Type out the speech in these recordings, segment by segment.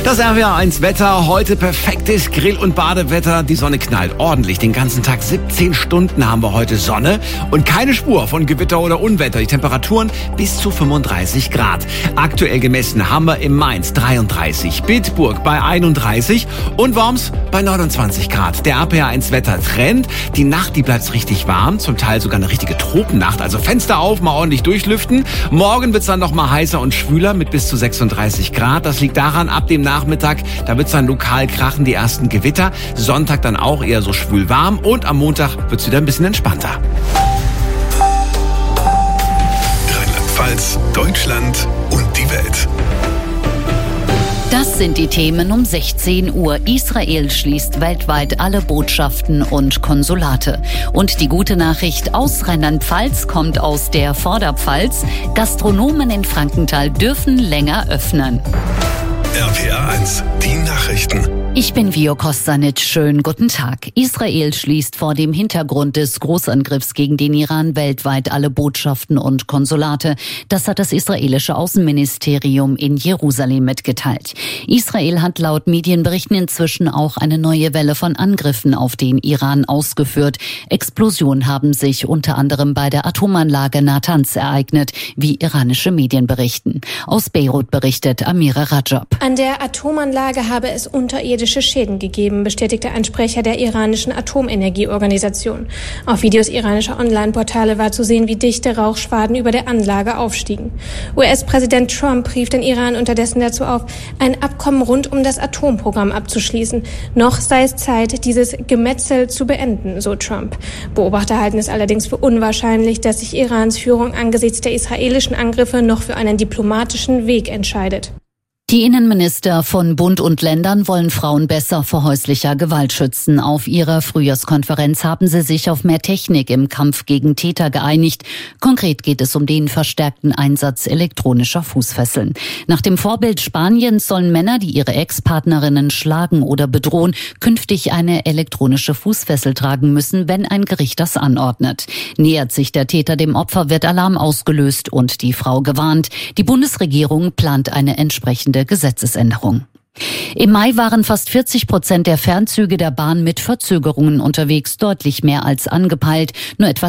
Das RPA1 Wetter, heute perfektes Grill- und Badewetter. Die Sonne knallt ordentlich den ganzen Tag. 17 Stunden haben wir heute Sonne und keine Spur von Gewitter oder Unwetter. Die Temperaturen bis zu 35 Grad. Aktuell gemessen haben wir in Mainz 33, Bitburg bei 31 und Worms bei 29 Grad. Der RPA1 Wettertrend. Die Nacht, die bleibt richtig warm, zum Teil sogar eine richtige Tropennacht. Also Fenster auf, mal ordentlich durchlüften. Morgen wird's dann noch mal heißer und schwüler mit bis zu 36 Grad. Das liegt daran, ab dem Nachmittag, da wird's dann lokal krachen, die ersten Gewitter. Sonntag dann auch eher so schwül warm und am Montag wird's wieder ein bisschen entspannter. Rheinland-Pfalz, Deutschland und die Welt. Das sind die Themen um 16 Uhr. Israel schließt weltweit alle Botschaften und Konsulate. Und die gute Nachricht aus Rheinland-Pfalz kommt aus der Vorderpfalz. Gastronomen in Frankenthal dürfen länger öffnen. RPA1, die Nachrichten. Ich bin Vio Kostanic. Schönen guten Tag. Israel schließt vor dem Hintergrund des Großangriffs gegen den Iran weltweit alle Botschaften und Konsulate. Das hat das israelische Außenministerium in Jerusalem mitgeteilt. Israel hat laut Medienberichten inzwischen auch eine neue Welle von Angriffen auf den Iran ausgeführt. Explosionen haben sich unter anderem bei der Atomanlage Natanz ereignet, wie iranische Medien berichten. Aus Beirut berichtet Amira Rajab. An der Atomanlage habe es unterirdische Schäden gegeben, bestätigte ein Sprecher der iranischen Atomenergieorganisation. Auf Videos iranischer Online-Portale war zu sehen, wie dichte Rauchschwaden über der Anlage aufstiegen. US-Präsident Trump rief den Iran unterdessen dazu auf, ein Abkommen rund um das Atomprogramm abzuschließen. Noch sei es Zeit, dieses Gemetzel zu beenden, so Trump. Beobachter halten es allerdings für unwahrscheinlich, dass sich Irans Führung angesichts der israelischen Angriffe noch für einen diplomatischen Weg entscheidet. Die Innenminister von Bund und Ländern wollen Frauen besser vor häuslicher Gewalt schützen. Auf ihrer Frühjahrskonferenz haben sie sich auf mehr Technik im Kampf gegen Täter geeinigt. Konkret geht es um den verstärkten Einsatz elektronischer Fußfesseln. Nach dem Vorbild Spaniens sollen Männer, die ihre Ex-Partnerinnen schlagen oder bedrohen, künftig eine elektronische Fußfessel tragen müssen, wenn ein Gericht das anordnet. Nähert sich der Täter dem Opfer, wird Alarm ausgelöst und die Frau gewarnt. Die Bundesregierung plant eine entsprechende Gesetzesänderung. Im Mai waren fast 40% der Fernzüge der Bahn mit Verzögerungen unterwegs, deutlich mehr als angepeilt. Nur etwa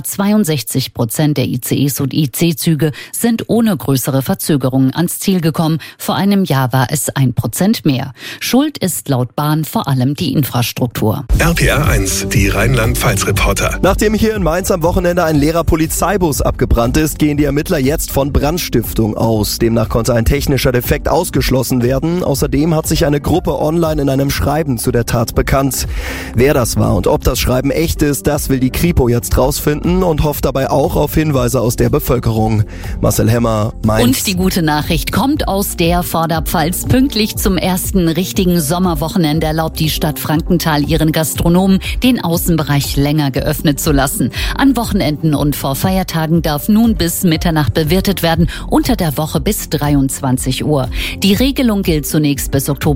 62% der ICEs und IC-Züge sind ohne größere Verzögerungen ans Ziel gekommen. Vor einem Jahr war es 1% mehr. Schuld ist laut Bahn vor allem die Infrastruktur. RPA1, die Rheinland-Pfalz-Reporter. Nachdem hier in Mainz am Wochenende ein leerer Polizeibus abgebrannt ist, gehen die Ermittler jetzt von Brandstiftung aus. Demnach konnte ein technischer Defekt ausgeschlossen werden. Außerdem hat sich eine Gruppe online in einem Schreiben zu der Tat bekannt. Wer das war und ob das Schreiben echt ist, das will die Kripo jetzt rausfinden und hofft dabei auch auf Hinweise aus der Bevölkerung. Marcel Hemmer, Mainz. Und die gute Nachricht kommt aus der Vorderpfalz. Pünktlich zum ersten richtigen Sommerwochenende erlaubt die Stadt Frankenthal ihren Gastronomen, den Außenbereich länger geöffnet zu lassen. An Wochenenden und vor Feiertagen darf nun bis Mitternacht bewirtet werden, unter der Woche bis 23 Uhr. Die Regelung gilt zunächst bis Oktober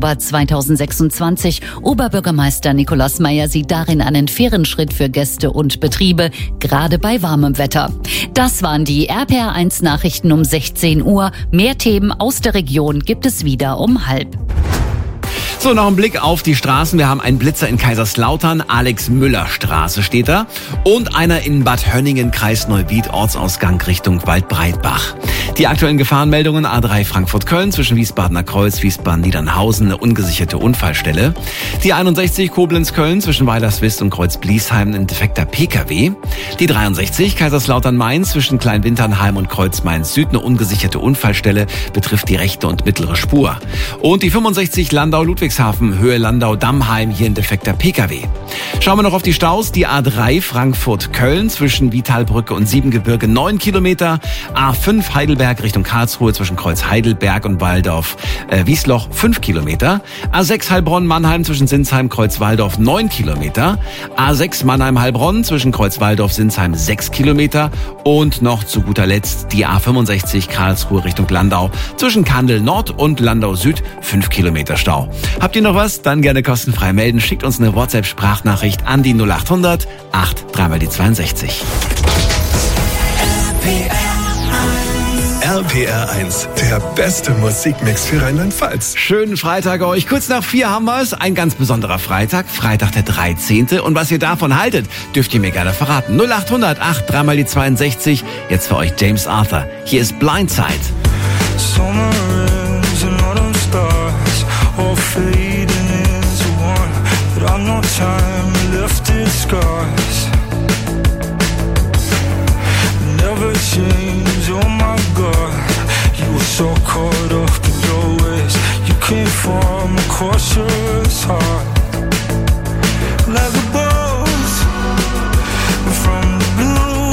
2026. Oberbürgermeister Nikolaus Meyer sieht darin einen fairen Schritt für Gäste und Betriebe, gerade bei warmem Wetter. Das waren die RPA1 Nachrichten um 16 Uhr. Mehr Themen aus der Region gibt es wieder um 12:30. So, noch ein Blick auf die Straßen. Wir haben einen Blitzer in Kaiserslautern, Alex-Müller-Straße steht da. Und einer in Bad Hönningen, Kreis Neuwied, Ortsausgang Richtung Waldbreitbach. Die aktuellen Gefahrenmeldungen: A3 Frankfurt-Köln zwischen Wiesbadener Kreuz, Wiesbaden-Niedernhausen, eine ungesicherte Unfallstelle. Die 61 Koblenz-Köln zwischen Weilerswist und Kreuz-Bliesheim, ein defekter PKW. Die 63 Kaiserslautern-Mainz zwischen Kleinwinternheim und Kreuz-Mainz-Süd, eine ungesicherte Unfallstelle, betrifft die rechte und mittlere Spur. Und die 65 Landau-Ludwigshafen, Höhe Landau-Dammheim, hier ein defekter PKW. Schauen wir noch auf die Staus. Die A3 Frankfurt-Köln zwischen Vitalbrücke und Siebengebirge 9 Kilometer. A5 Heidelberg Richtung Karlsruhe zwischen Kreuz Heidelberg und Waldorf-Wiesloch 5 Kilometer. A6 Heilbronn-Mannheim zwischen Sinsheim, Kreuz-Waldorf 9 Kilometer. A6 Mannheim-Heilbronn zwischen Kreuz-Waldorf-Sinsheim 6 Kilometer. Und noch zu guter Letzt die A65 Karlsruhe Richtung Landau zwischen Kandel Nord und Landau Süd 5 Kilometer Stau. Habt ihr noch was? Dann gerne kostenfrei melden. Schickt uns eine WhatsApp-Sprachnachricht an die 0800 8 3 mal die 62. RPR 1, der beste Musikmix für Rheinland-Pfalz. Schönen Freitag euch. Kurz nach 4 haben wir es. Ein ganz besonderer Freitag, Freitag der 13. Und was ihr davon haltet, dürft ihr mir gerne verraten. 0800 8 3 mal die 62. Jetzt für euch James Arthur. Hier ist Blindside. Summer ends and autumn starts, all fading into one. But I've no time left its scars. Never change, oh my God. You were so caught up in your ways. You came from a cautious heart. Like a bolt from the blue.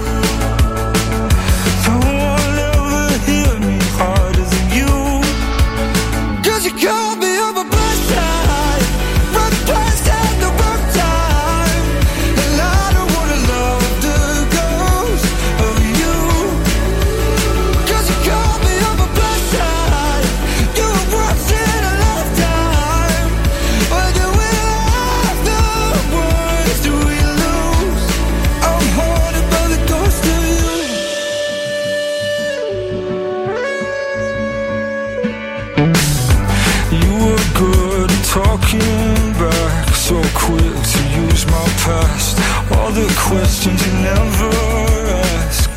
No one ever hit me harder than you. 'Cause you called me on my blindside, wrong place at the wrong time. And I don't wanna love the ghost of you. 'Cause you called me on my blindside. You were once in a lifetime. But do we love the words? Do we lose? I'm haunted by the ghost of you. You were good at talking back, so quick to use my past. All the questions you never asked.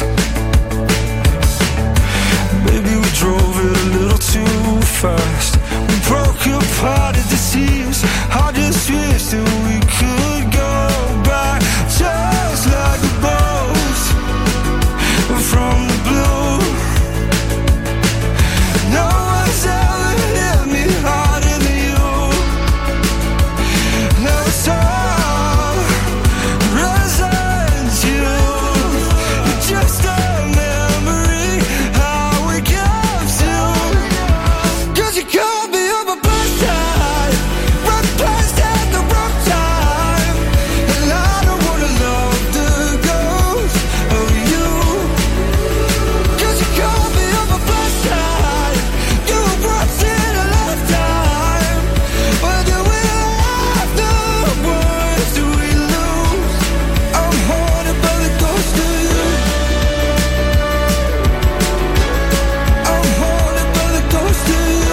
Maybe we drove it a little too fast. We broke apart at the seams. I just wish that we could go back, just like a boat from the blue. No one's ever hit me harder than you. Now it's all resent you. You're just a memory I wake up to. 'Cause you called me on my blindside, wrong place at the wrong time. And I don't wanna love the ghost of you. 'Cause you called me on my blindside. You were once in a lifetime. But do we love the words? Do we lose? I'm haunted by the ghost of you. I'm haunted by the ghost of you.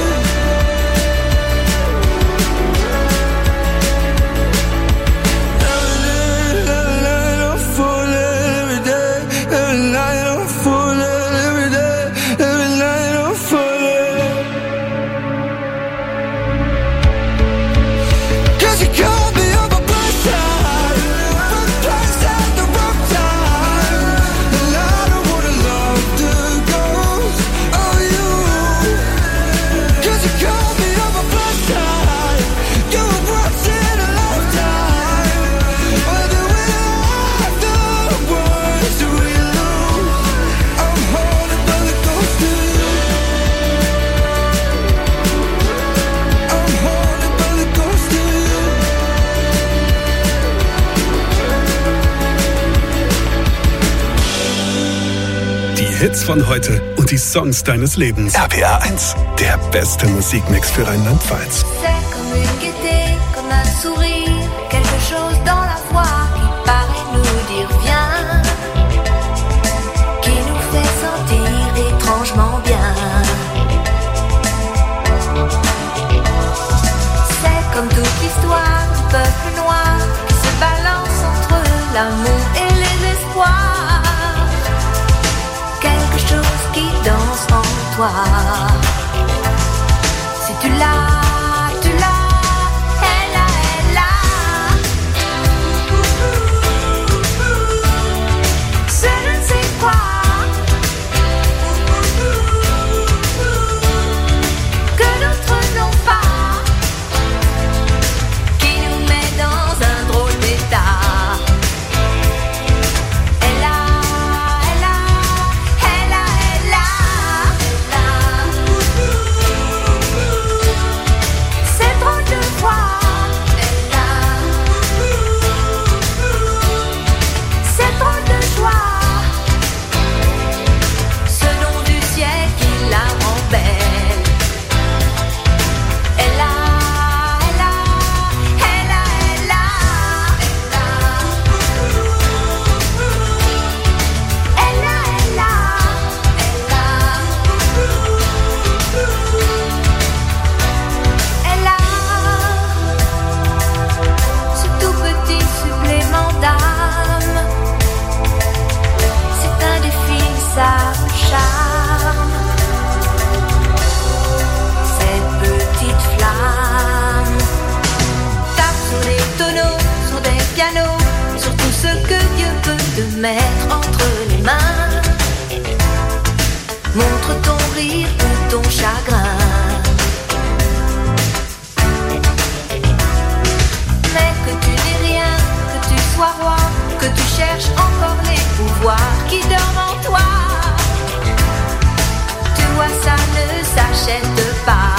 Every night I'm falling, every day. Every night I'm falling, every day. Every night I'm falling. 'Cause you called me on my blindside, wrong place at the wrong time. And I don't wanna love the ghost of you. 'Cause you called me on my blindside. You were once in a lifetime. But do we love the words? Do we lose? I'm haunted by the ghost of you. I'm haunted by the ghost of you. Die Hits von heute und die Songs deines Lebens. RPR 1, der beste Musikmix für Rheinland-Pfalz. C'est comme une gaieté, comme un sourire, quelque chose dans la voix qui paraît nous dire viens, qui nous fait sentir étrangement bien. C'est comme toute l'histoire du peuple noir qui se balance entre l'amour et les espoirs. Quelque chose qui danse en toi. Si tu l'as, tu l'as, elle a, elle a. C'est je ne sais quoi que d'autres n'ont pas, qui nous met dans un drôle d'état. Elle a, elle a, elle a, elle a. mettre entre les mains. Montre ton rire ou ton chagrin. Mais que tu n'es rien, que tu sois roi, que tu cherches encore les pouvoirs qui dorment en toi. Tu vois, ça ne s'achète pas.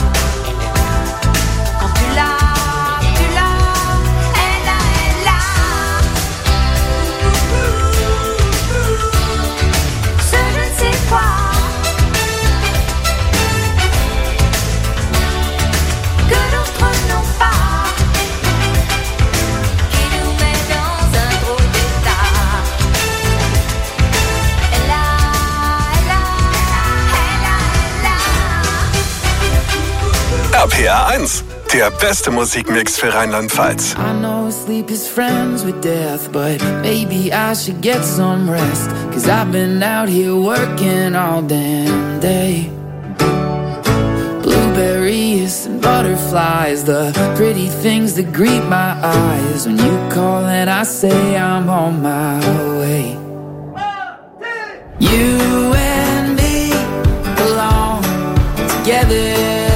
Quand tu l'as, elle a. Ce je ne sais quoi que d'autres n'ont pas, qui nous met dans un drôle d'état. Elle a. RPR 1, der beste Musikmix für Rheinland-Pfalz. I know sleep is friends with death, but maybe I should get some rest. 'Cause I've been out here working all damn day. Blueberries and butterflies, the pretty things that greet my eyes. When you call and I say I'm on my way. You and me belong together.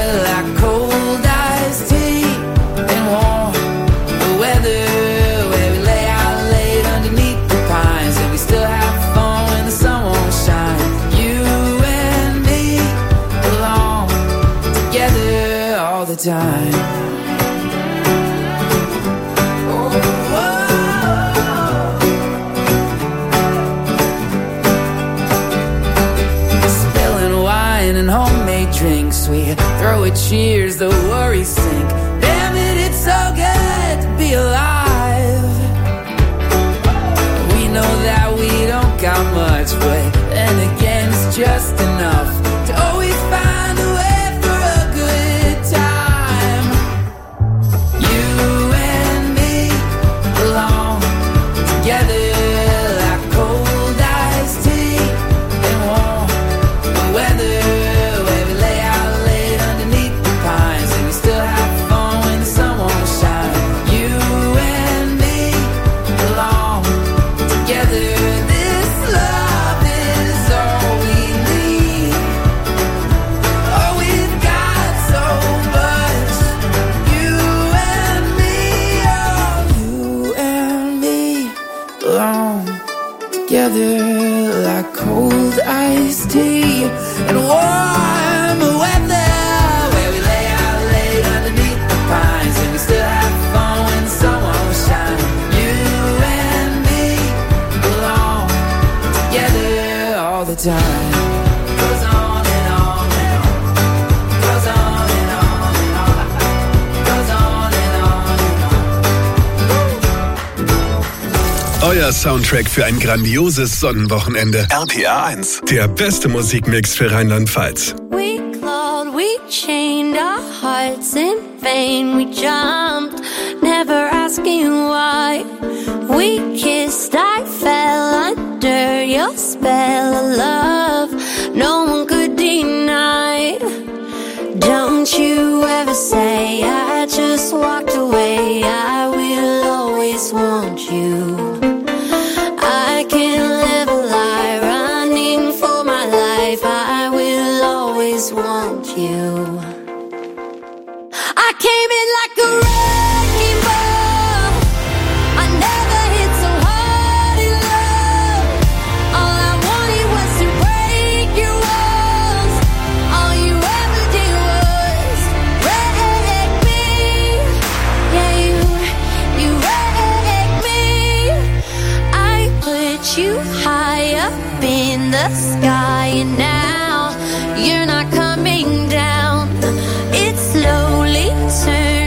Time. Spilling wine and homemade drinks, we throw a cheers, the worries sink. Damn it, it's so good to be alive. We know that we don't got much, but then again it's just enough to always find a way. Together like cold iced tea and warm weather, where we lay out late underneath the pines and we still have fun when the sun won't shine. You and me belong together all the time. Goes on and on and on. Goes on and on and on. Goes on and on and on. Euer Soundtrack für ein grandioses Sonnenwochenende. RPR 1, der beste Musikmix für Rheinland-Pfalz. We clawed, we chained our hearts in vain. We jumped, never asking why. We kissed, I fell under your spell of love. No one could deny. Don't you ever say I just walked away. I will always want you. I can't live a lie, running for my life. I will always want you. I came in like a wrecking ball. I never hit so hard in love. All I wanted was to break your walls. All you ever did was wreck me. Yeah, you wrecked me. I put you high up in the sky, and now you're not coming down. It's slowly turning.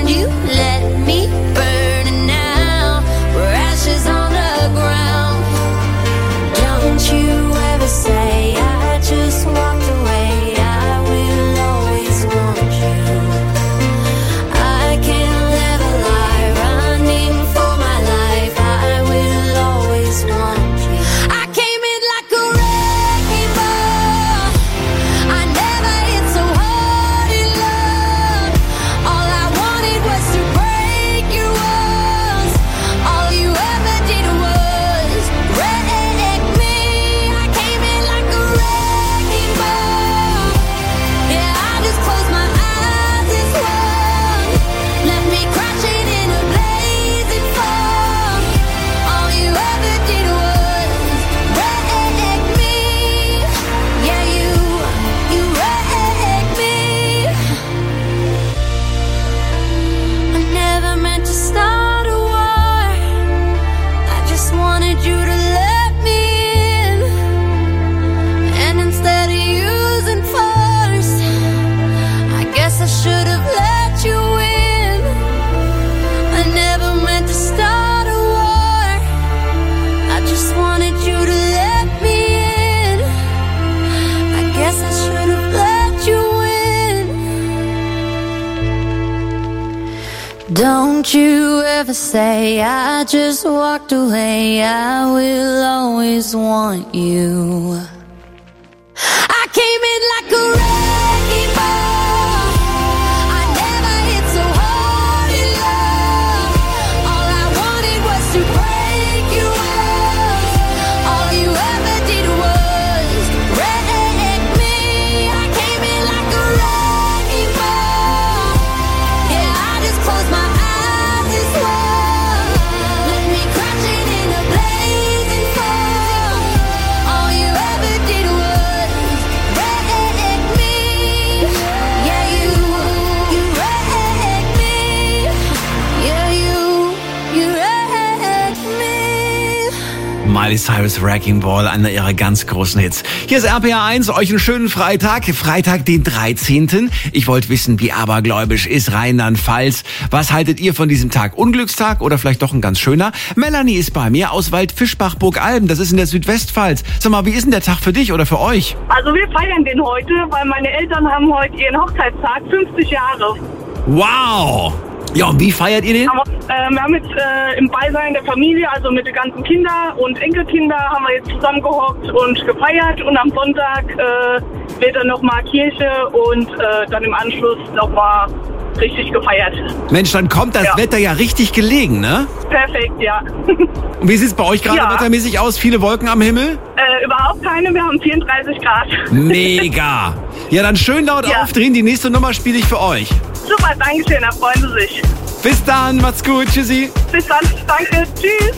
Don't you ever say I just walked away. I will always want you. I came in like a wrecking ball. I never hit so hard in love. All I wanted was to break you off. All you ever did was wreck me. I came in like a wrecking ball. Yeah, I just closed my eyes and swore. Let me crashing in a blazing fall. All you ever did was wreck me. Yeah, you wrecked me. Yeah, you wrecked me. Miley Cyrus Wrecking Ball, einer ihrer ganz großen Hits. Hier ist RPA 1, euch einen schönen Freitag, den 13. Ich wollte wissen, wie abergläubisch ist Rheinland-Pfalz? Was haltet ihr von diesem Tag? Unglückstag oder vielleicht doch ein ganz schöner? Melanie ist bei mir aus Waldfischbach-Burgalben, das ist in der Südwestpfalz. Sag mal, wie ist denn der Tag für dich oder für euch? Also wir feiern den heute, weil meine Eltern haben heute ihren Hochzeitstag, 50 Jahre. Wow! Ja, und wie feiert ihr den? Wir haben jetzt im Beisein der Familie, also mit den ganzen Kindern und Enkelkinder, haben wir jetzt zusammengehockt und gefeiert. Und am Sonntag wird dann nochmal Kirche und dann im Anschluss nochmal richtig gefeiert. Mensch, dann kommt das Wetter ja richtig gelegen, ne? Perfekt, ja. Und wie sieht es bei euch gerade wettermäßig aus? Viele Wolken am Himmel? Überhaupt keine, wir haben 34 Grad. Mega! Ja, dann schön laut aufdrehen, die nächste Nummer spiele ich für euch. Super, danke schön, da freuen Sie sich. Bis dann, macht's gut, tschüssi. Bis dann, danke, tschüss.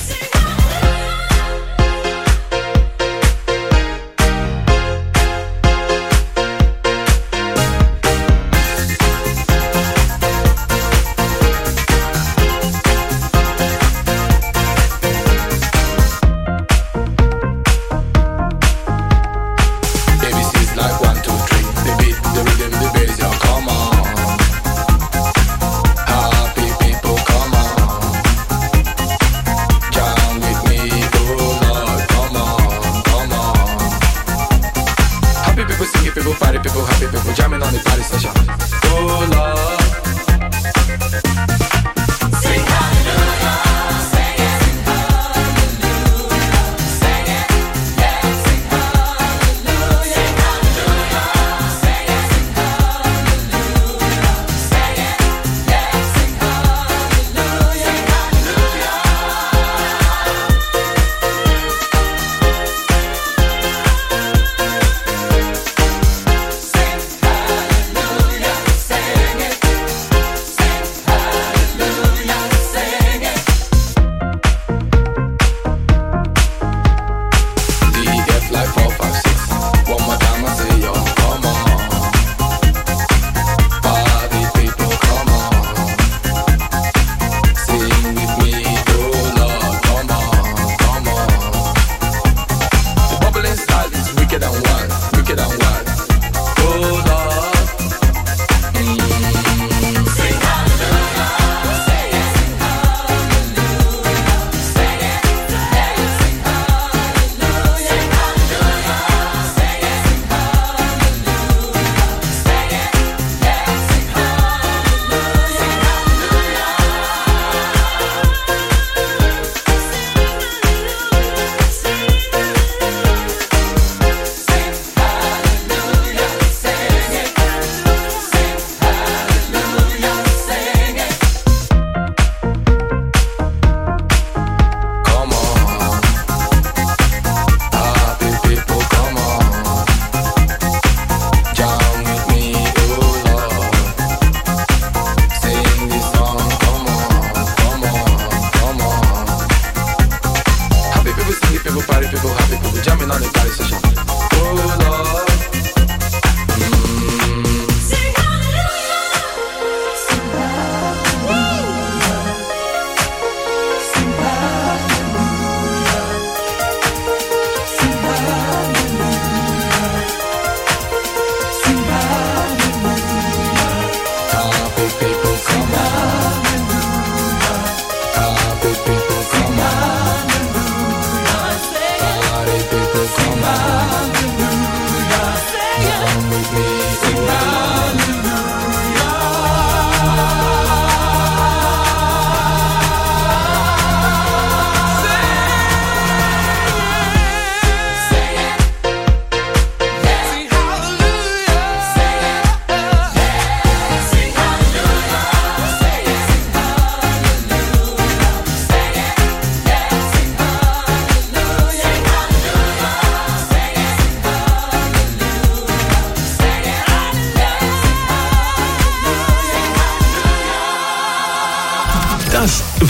ABC's like 1, 2, 3. The beat, the rhythm, the bass, yo, come on. Happy people, come on. Jam with me, oh Lord, come on, come on. Happy people, singing people, party people, happy people, jamming on the party session. Oh Lord. Sing hallelujah, sing it, sing hallelujah, sing it, yeah, sing hallelujah, sing hallelujah, sing it, sing hallelujah, sing it, yeah, sing hallelujah, sing hallelujah. Sing hallelujah, sing it.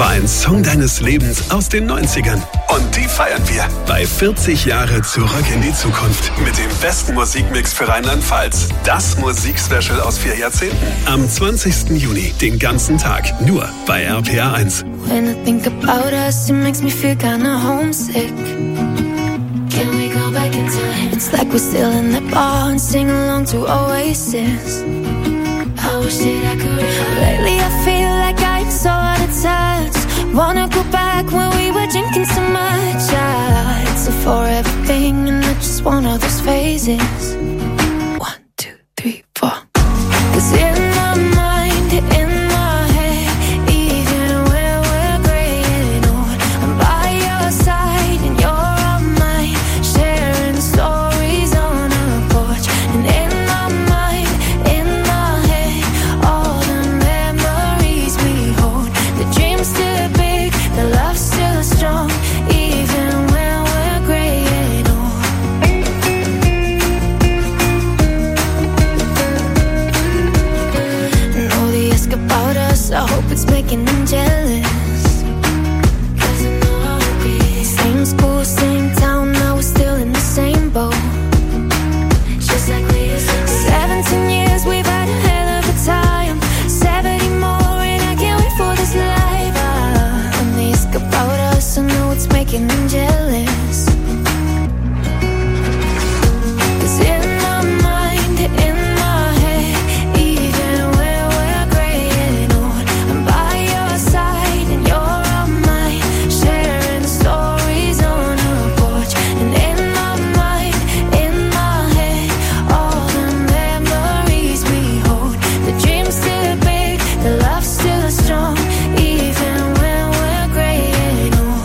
war ein Song deines Lebens aus den 90ern. Und die feiern wir bei 40 Jahre Zurück in die Zukunft mit dem besten Musikmix für Rheinland-Pfalz. Das Musikspecial aus 4 Jahrzehnten. Am 20. Juni, den ganzen Tag, nur bei RPA 1. When I think about us, it makes me feel kinda homesick. Can we go back in time? It's like we're still in the bar and sing along to Oasis. I wish that I could. Lately I feel like I'm so out of touch. Wanna go back when we were drinking so much. It's a forever thing and I just want all those phases. 1, 2, 3, 4. 'Cause in my mind, in my head, even when we're graying old, I'm by your side and you're on mine, sharing stories on a porch. And in my mind, in my head, all the memories we hold. The dream's still big, the love's still strong, even when we're graying old. And all they ask about us, I hope it's making them jealous. 'Cause I know I'll be same school, same town, now we're still in the same boat. Just like we used to be. 17 years, we've had a hell of a time. 70 more and I can't wait for this life. And they ask about us, I know it's making them jealous. 'Cause in my mind, in my head, even when we're graying old, I'm by your side and you're on mine, sharing stories on a porch. And in my mind, in my head, all the memories we hold. The dream's still big, the love's still strong, even when we're graying old.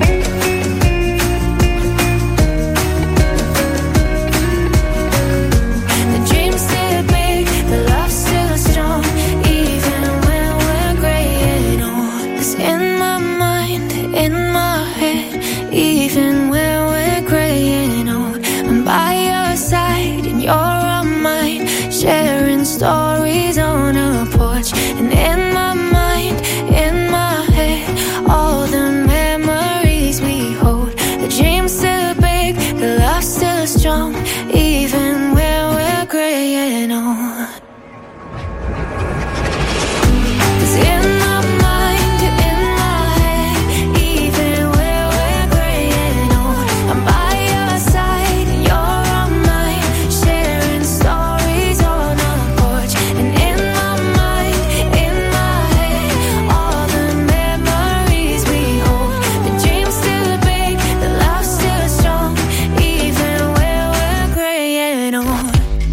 The dream's still big, the love's still strong, even when we're graying old. 'Cause in my mind, in my head, even when we're graying old, I'm by your side and you're on mine, sharing stories on a porch. And in my mind, in my head, all the memories we hold. The dream's still big, the love's still strong, even when we're graying old. 'Cause in my mind, in my head, even when we're graying old, I'm by your side and you're on mine, sharing stories on a porch. And in my mind, in my head, all the memories we hold. The dream's still big, the love's still strong, even when we're graying old.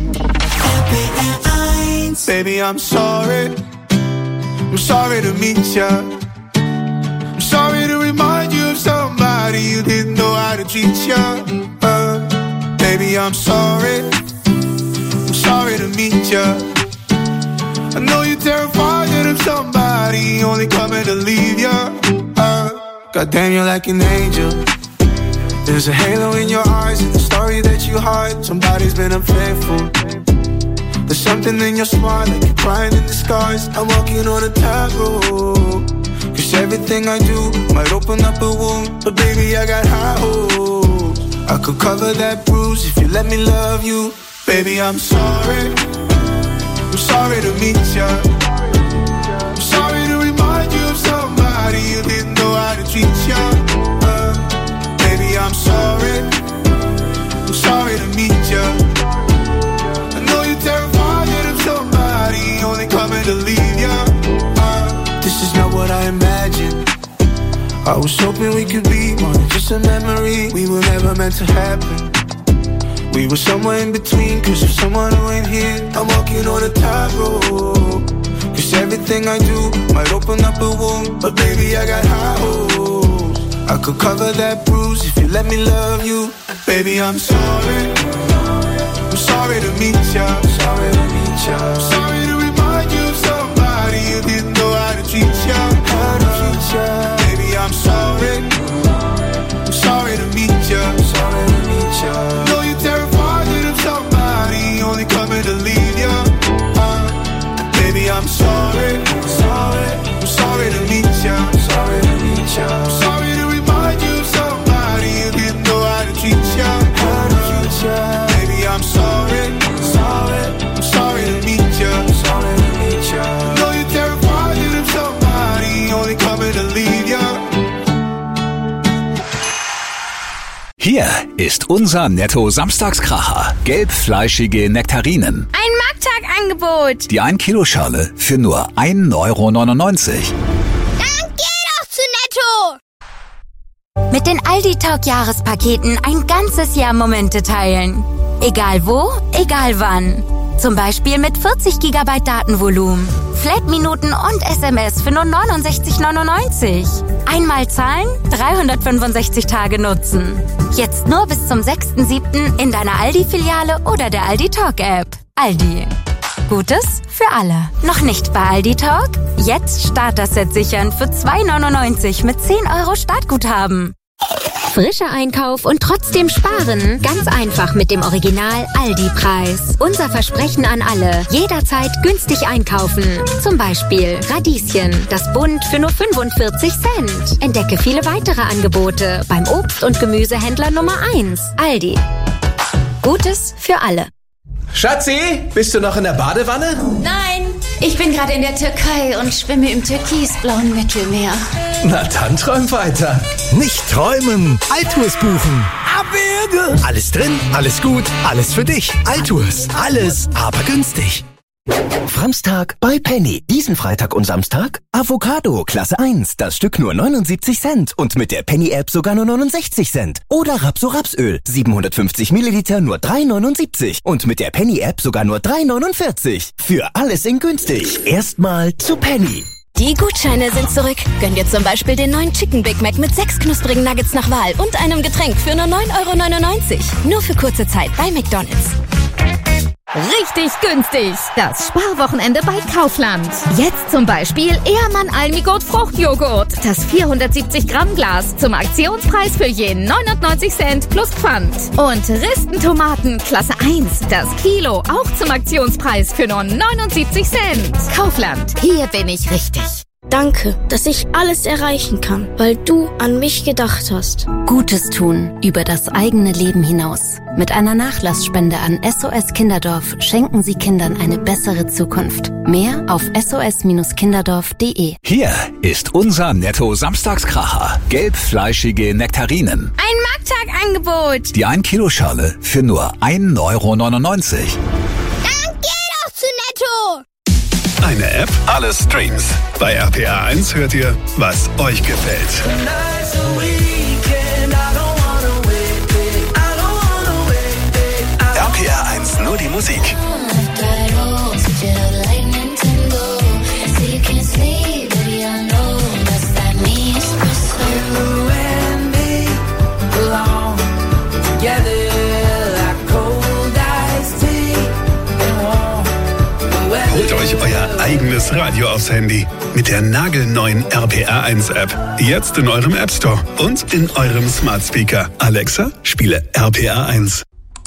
Baby, I'm sorry. I'm sorry to meet ya. I'm sorry to remind you of somebody you didn't know how to treat ya. Baby, I'm sorry. I'm sorry to meet ya. I know you're terrified of somebody only coming to leave ya. Goddamn, you're like an angel. There's a halo in your eyes and the story that you hide. Somebody's been unfaithful. There's something in your smile, like you're crying in the skies. I'm walking on a tightrope. 'Cause everything I do might open up a wound, but baby, I got high hopes. I could cover that bruise if you let me love you. Baby, I'm sorry. I'm sorry to meet ya. I'm sorry to remind you of somebody you didn't know how to treat ya. Baby, I'm sorry. I'm sorry to meet ya. I know you're terrified of somebody only coming to leave ya. This is not what I imagined. I was hoping we could be more than just a memory. We were never meant to happen. We were somewhere in between, 'cause you're someone who ain't here. I'm walking on a tightrope. 'Cause everything I do might open up a wound, but baby, I got high hopes. I could cover that bruise if you let me love you. Baby, I'm sorry. I'm sorry to meet ya. Sorry to meet ya. Sorry to remind you of somebody you didn't know how to treat ya. How to treat ya. Baby, I'm sorry. I'm sorry to meet ya. Sorry to meet ya. Know you're terrified of somebody only coming to leave ya. Baby, I'm sorry. Sorry. I'm sorry to meet ya. Sorry ist unser Netto-Samstagskracher. Gelbfleischige Nektarinen. Ein Markttagangebot. Die 1-Kilo-Schale für nur 1,99 €. Dann geh doch zu Netto. Mit den Aldi-Talk-Jahrespaketen ein ganzes Jahr Momente teilen. Egal wo, egal wann. Zum Beispiel mit 40 GB Datenvolumen, Flat-Minuten und SMS für nur 69,99 €. Einmal zahlen, 365 Tage nutzen. Jetzt nur bis zum 6.7. in deiner Aldi-Filiale oder der Aldi-Talk-App. Aldi. Gutes für alle. Noch nicht bei Aldi Talk? Jetzt Starter-Set sichern für 2,99 € mit 10 € Startguthaben. Frischer Einkauf und trotzdem sparen. Ganz einfach mit dem Original Aldi-Preis. Unser Versprechen an alle. Jederzeit günstig einkaufen. Zum Beispiel Radieschen, das Bund für nur 45 Cent. Entdecke viele weitere Angebote beim Obst- und Gemüsehändler Nummer 1. Aldi. Gutes für alle. Schatzi, bist du noch in der Badewanne? Nein, ich bin gerade in der Türkei und schwimme im türkisblauen Mittelmeer. Na dann träum weiter. Nicht träumen, Altours buchen. Abwürge. Alles drin, alles gut, alles für dich. Altours, alles, aber günstig. Samstag bei Penny. Diesen Freitag und Samstag Avocado Klasse 1, das Stück nur 79 Cent und mit der Penny-App sogar nur 69 Cent. Oder Rapso-Rapsöl, 750 Milliliter nur 3,79 und mit der Penny-App sogar nur 3,49. Für alles in günstig. Erstmal zu Penny. Die Gutscheine sind zurück. Gönn dir zum Beispiel den neuen Chicken Big Mac mit 6 knusprigen Nuggets nach Wahl und einem Getränk für nur 9,99 €. Nur für kurze Zeit bei McDonald's. Richtig günstig. Das Sparwochenende bei Kaufland. Jetzt zum Beispiel Ehrmann Almigold Fruchtjoghurt. Das 470 Gramm Glas zum Aktionspreis für je 99 Cent plus Pfand. Und Ristentomaten Klasse 1. Das Kilo auch zum Aktionspreis für nur 79 Cent. Kaufland. Hier bin ich richtig. Danke, dass ich alles erreichen kann, weil du an mich gedacht hast. Gutes tun über das eigene Leben hinaus. Mit einer Nachlassspende an SOS Kinderdorf schenken Sie Kindern eine bessere Zukunft. Mehr auf sos-kinderdorf.de. Hier ist unser Netto-Samstagskracher. Gelbfleischige Nektarinen. Ein Markttagangebot. Die 1-Kilo-Schale für nur 1,99 €. Dann geh doch zu Netto. Eine App, alle Streams. Bei RPA1 hört ihr, was euch gefällt. RPA1, nur die Musik. Holt euch euer eigenes Radio aufs Handy mit der nagelneuen RPA1-App. Jetzt in eurem App Store und in eurem Smart Speaker. Alexa, spiele RPA1.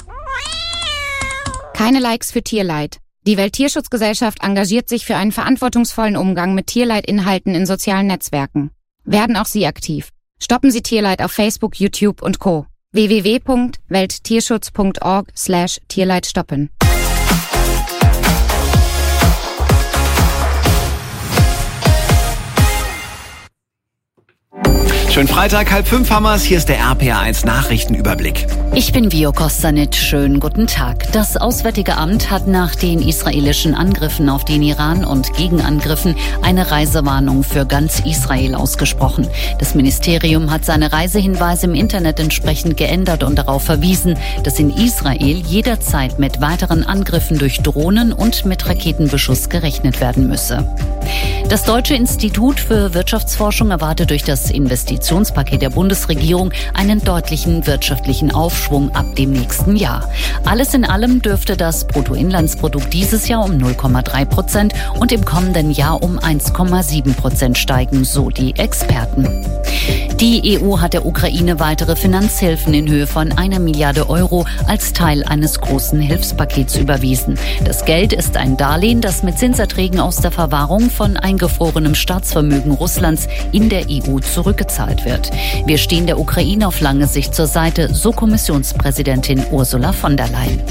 Keine Likes für Tierleid. Die Welttierschutzgesellschaft engagiert sich für einen verantwortungsvollen Umgang mit Tierleidinhalten in sozialen Netzwerken. Werden auch Sie aktiv. Stoppen Sie Tierleid auf Facebook, YouTube und Co. www.welttierschutz.org/Tierleid stoppen. Schönen Freitag, 4:30 haben wir's. Hier ist der RPA1 Nachrichtenüberblick. Ich bin Vio Kostanit. Schönen guten Tag. Das Auswärtige Amt hat nach den israelischen Angriffen auf den Iran und Gegenangriffen eine Reisewarnung für ganz Israel ausgesprochen. Das Ministerium hat seine Reisehinweise im Internet entsprechend geändert und darauf verwiesen, dass in Israel jederzeit mit weiteren Angriffen durch Drohnen und mit Raketenbeschuss gerechnet werden müsse. Das Deutsche Institut für Wirtschaftsforschung erwartet durch das Investitionspaket der Bundesregierung einen deutlichen wirtschaftlichen Aufschwung ab dem nächsten Jahr. Alles in allem dürfte das Bruttoinlandsprodukt dieses Jahr um 0,3% und im kommenden Jahr um 1,7% steigen, so die Experten. Die EU hat der Ukraine weitere Finanzhilfen in Höhe von 1 Milliarde Euro als Teil eines großen Hilfspakets überwiesen. Das Geld ist ein Darlehen, das mit Zinserträgen aus der Verwahrung von eingefrorenem Staatsvermögen Russlands in der EU zurückgezahlt wird. Wir stehen der Ukraine auf lange Sicht zur Seite, so Kommissionspräsidentin Ursula von der Leyen.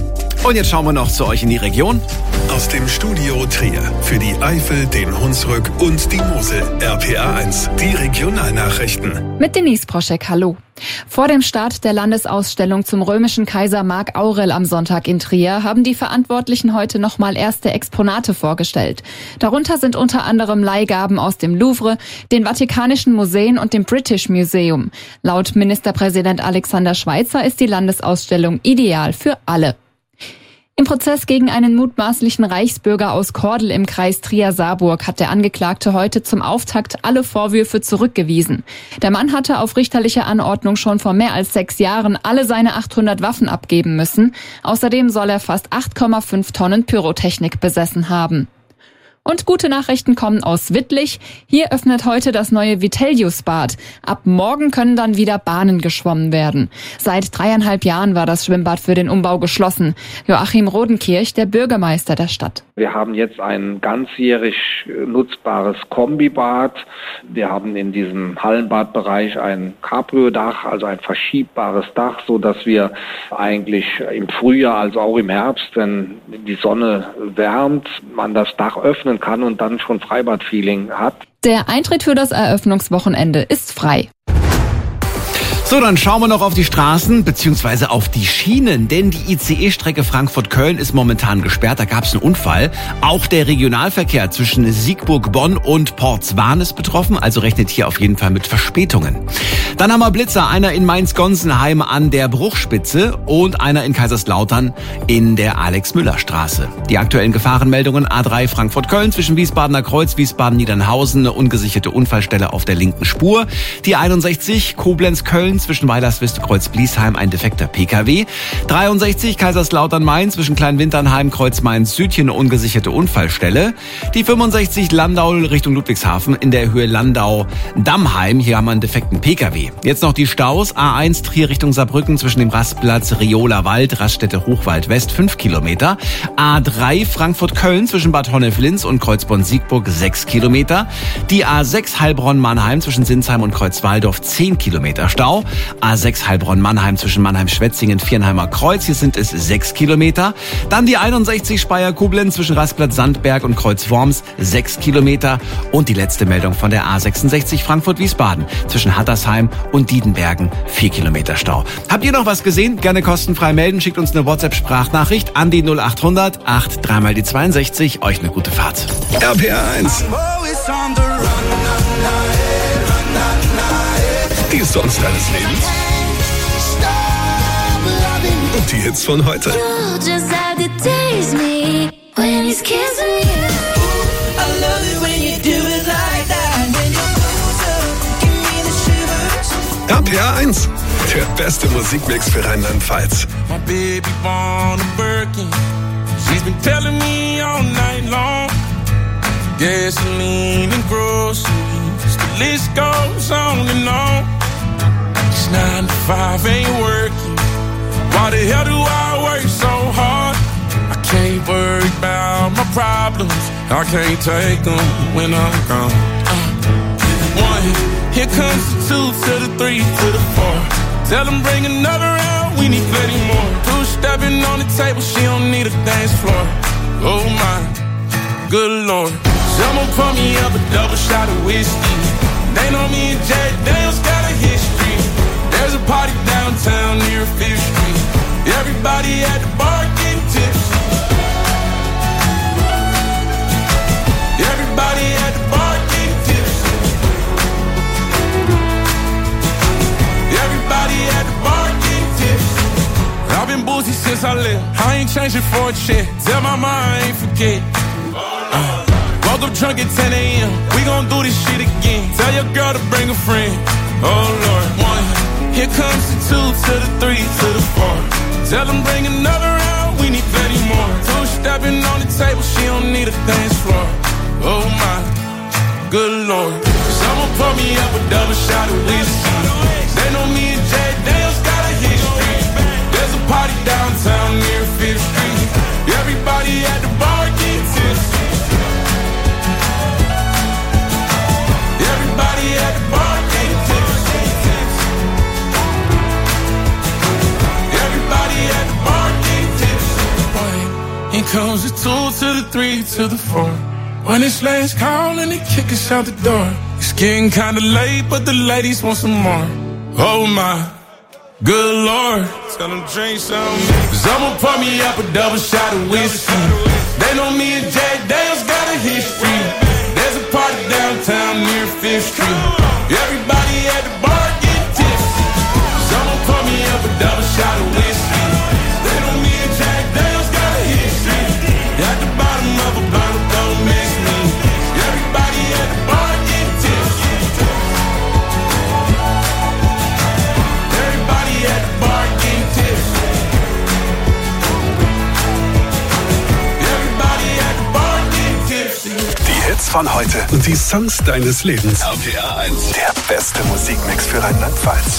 Und jetzt schauen wir noch zu euch in die Region. Aus dem Studio Trier für die Eifel, den Hunsrück und die Mosel. RPA 1, die Regionalnachrichten. Mit Denise Proschek, hallo. Vor dem Start der Landesausstellung zum römischen Kaiser Mark Aurel am Sonntag in Trier haben die Verantwortlichen heute nochmal erste Exponate vorgestellt. Darunter sind unter anderem Leihgaben aus dem Louvre, den Vatikanischen Museen und dem British Museum. Laut Ministerpräsident Alexander Schweitzer ist die Landesausstellung ideal für alle. Im Prozess gegen einen mutmaßlichen Reichsbürger aus Kordel im Kreis Trier-Saarburg hat der Angeklagte heute zum Auftakt alle Vorwürfe zurückgewiesen. Der Mann hatte auf richterliche Anordnung schon vor mehr als 6 Jahren alle seine 800 Waffen abgeben müssen. Außerdem soll er fast 8,5 Tonnen Pyrotechnik besessen haben. Und gute Nachrichten kommen aus Wittlich. Hier öffnet heute das neue Vitellius-Bad. Ab morgen können dann wieder Bahnen geschwommen werden. Seit 3,5 Jahren war das Schwimmbad für den Umbau geschlossen. Joachim Rodenkirch, der Bürgermeister der Stadt. Wir haben jetzt ein ganzjährig nutzbares Kombibad. Wir haben in diesem Hallenbadbereich ein Cabrio-Dach, also ein verschiebbares Dach, so dass wir eigentlich im Frühjahr, also auch im Herbst, wenn die Sonne wärmt, man das Dach öffnen kann und dann schon Freibad-Feeling hat. Der Eintritt für das Eröffnungswochenende ist frei. So, dann schauen wir noch auf die Straßen bzw. auf die Schienen, denn die ICE-Strecke Frankfurt-Köln ist momentan gesperrt. Da gab es einen Unfall. Auch der Regionalverkehr zwischen Siegburg-Bonn und Portswan ist betroffen, also rechnet hier auf jeden Fall mit Verspätungen. Dann haben wir Blitzer, einer in Mainz-Gonsenheim an der Bruchspitze und einer in Kaiserslautern in der Alex-Müller-Straße. Die aktuellen Gefahrenmeldungen: A3 Frankfurt-Köln zwischen Wiesbadener Kreuz, Wiesbaden-Niedernhausen, eine ungesicherte Unfallstelle auf der linken Spur. Die 61 Koblenz-Köln zwischen Weilerswist-Kreuz-Bliesheim ein defekter PKW. 63 Kaiserslautern-Main zwischen Kleinwinternheim, Kreuz-Main-Südchen eine ungesicherte Unfallstelle. Die 65 Landau Richtung Ludwigshafen in der Höhe Landau-Dammheim. Hier haben wir einen defekten PKW. Jetzt noch die Staus. A1 Trier Richtung Saarbrücken zwischen dem Rastplatz Rioler Wald, Raststätte Hochwald West 5 Kilometer. A3 Frankfurt-Köln zwischen Bad Honnef-Linz und Kreuzborn-Siegburg 6 Kilometer. Die A6 Heilbronn-Mannheim zwischen Sinsheim und Kreuzwaldorf 10 Kilometer Stau. A6 Heilbronn-Mannheim zwischen Mannheim-Schwetzingen, Viernheimer Kreuz, hier sind es 6 Kilometer. Dann die 61 Speyer-Koblenz zwischen Rastplatz Sandberg und Kreuz-Worms 6 Kilometer. Und die letzte Meldung von der A66 Frankfurt-Wiesbaden zwischen Hattersheim und Diedenbergen 4 Kilometer Stau. Habt ihr noch was gesehen? Gerne kostenfrei melden. Schickt uns eine WhatsApp-Sprachnachricht an die 0800 83 mal die 62. Euch eine gute Fahrt. RPA 1. Die Songs deines Lebens und die Hits von heute. RPA 1, der beste Musikmix für Rheinland-Pfalz. My baby born a Birkin. She's been telling me all night long. Gasoline and groceries, the list goes on and on. 9 to 5 ain't working. Why the hell do I work so hard? I can't worry about my problems. I can't take them when I'm gone. 1, here comes the 2 to the 3 to the 4. Tell them bring another round, we need plenty more. 2 stepping on the table, she don't need a dance floor. Oh my, good Lord. Someone pour me up a double shot of whiskey. They know me and Jack Daniels got a history. There's a party downtown near 5th Street. Everybody at the bar getting tipsy. Everybody at the bar getting tipsy. Everybody at the bar getting tipsy. I've been boozy since I left. I ain't changing for a check. Tell my mom I ain't forget. Woke up drunk at 10 a.m. We gon' do this shit again. Tell your girl to bring a friend. Oh Lord. 1, here comes the 2 to the 3 to the 4. Tell them bring another round, we need plenty more. 2 stepping on the table, she don't need a dance floor. Oh my, good Lord. Someone pour me up a double shot of whiskey. They know me and Jack Daniels got a history. There's a party downtown near 5th Street. Everybody at the bar getting tipsy. Everybody at the bar getting tipsy. Everybody at the bar getting tipsy. comes the 2 to the 3 to the 4. When it's last call and they kick us out the door. It's getting kinda late, but the ladies want some more. Oh my, good Lord. Tell them drink some. Cause I'ma pour me up a double shot of whiskey. They know me and Jack Daniels got a history. There's a party downtown near 5th Street. Everybody at the bar get tipsy. Cause I'ma pour me up a double shot of whiskey. They know me and Jack Daniels got a history. At the bottom of a bottle, don't miss me. Everybody at the bar get tipsy. Everybody at the bar get tipsy. Everybody at the bar get tipsy. Die Hits von heute und die Songs deines Lebens. RPR 1. Der beste Musikmix für Rheinland-Pfalz.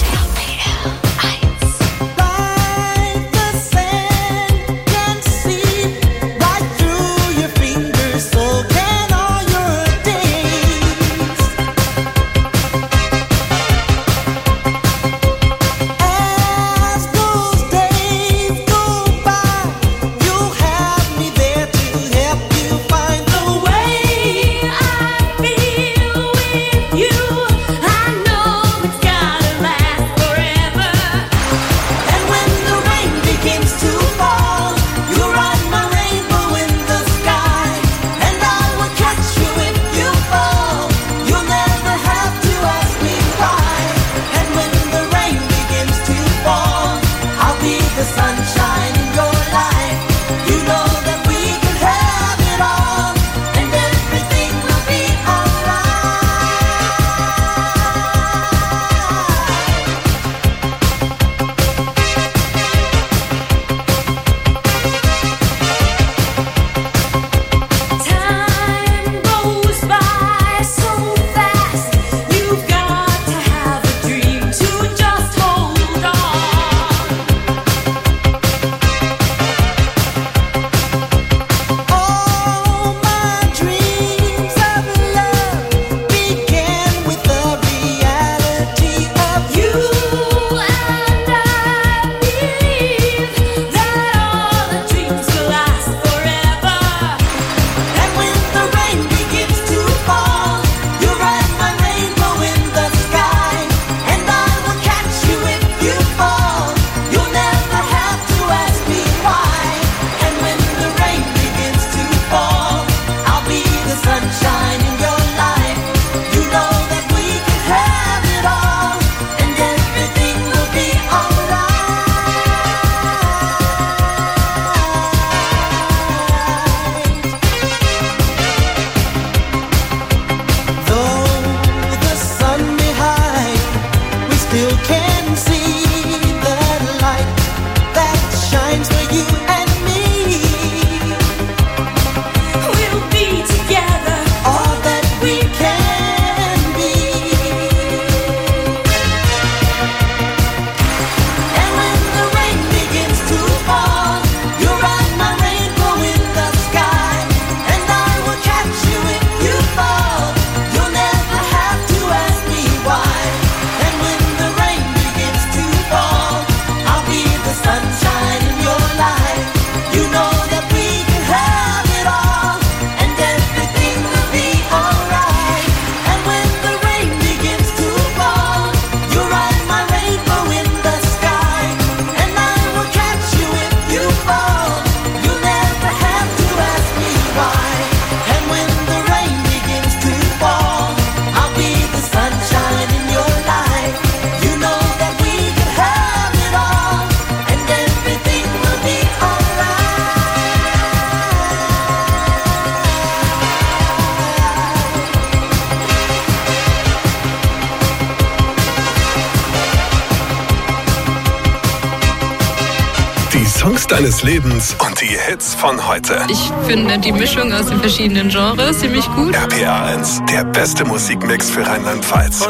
Songs deines Lebens und die Hits von heute. Ich finde die Mischung aus den verschiedenen Genres ziemlich gut. RPR 1, der beste Musikmix für Rheinland-Pfalz.